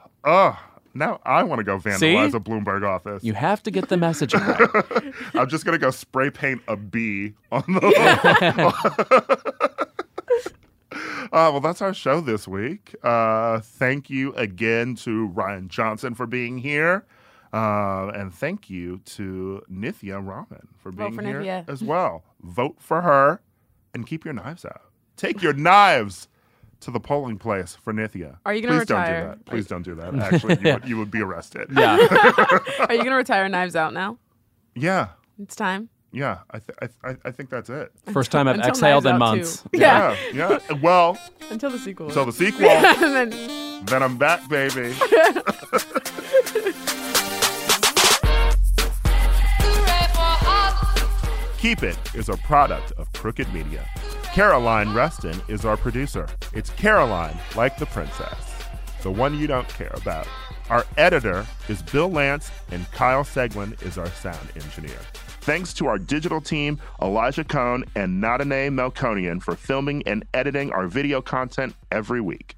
Speaker 1: Now I want to go vandalize a Bloomberg office.
Speaker 2: You have to get the message out.
Speaker 1: I'm just going to go spray paint a bee on the well, that's our show this week. Thank you again to Ryan Johnson for being here. And thank you to Nithya Raman for being here
Speaker 3: Nithya.
Speaker 1: as well. Vote for her and keep your knives out. Take your knives to the polling place for Nithya.
Speaker 3: Are you going to
Speaker 1: Please
Speaker 3: retire?
Speaker 1: don't do that. Please don't do that. Actually, you would be arrested.
Speaker 2: Yeah.
Speaker 3: Are you going to retire Knives Out now?
Speaker 1: Yeah.
Speaker 3: It's time.
Speaker 1: Yeah. I think that's it.
Speaker 2: First time I've
Speaker 3: Until
Speaker 2: exhaled
Speaker 3: Knives
Speaker 2: in
Speaker 3: Out
Speaker 2: months.
Speaker 3: 2.
Speaker 1: Yeah. Well,
Speaker 3: Until the sequel.
Speaker 1: so the sequel,
Speaker 3: And
Speaker 1: then I'm back, baby. Keep It is a product of Crooked Media. Caroline Reston is our producer. It's Caroline, like the princess, the one you don't care about. Our editor is Bill Lance, and Kyle Seglin is our sound engineer. Thanks to our digital team, Elijah Cohn and Nadine Melkonian, for filming and editing our video content every week.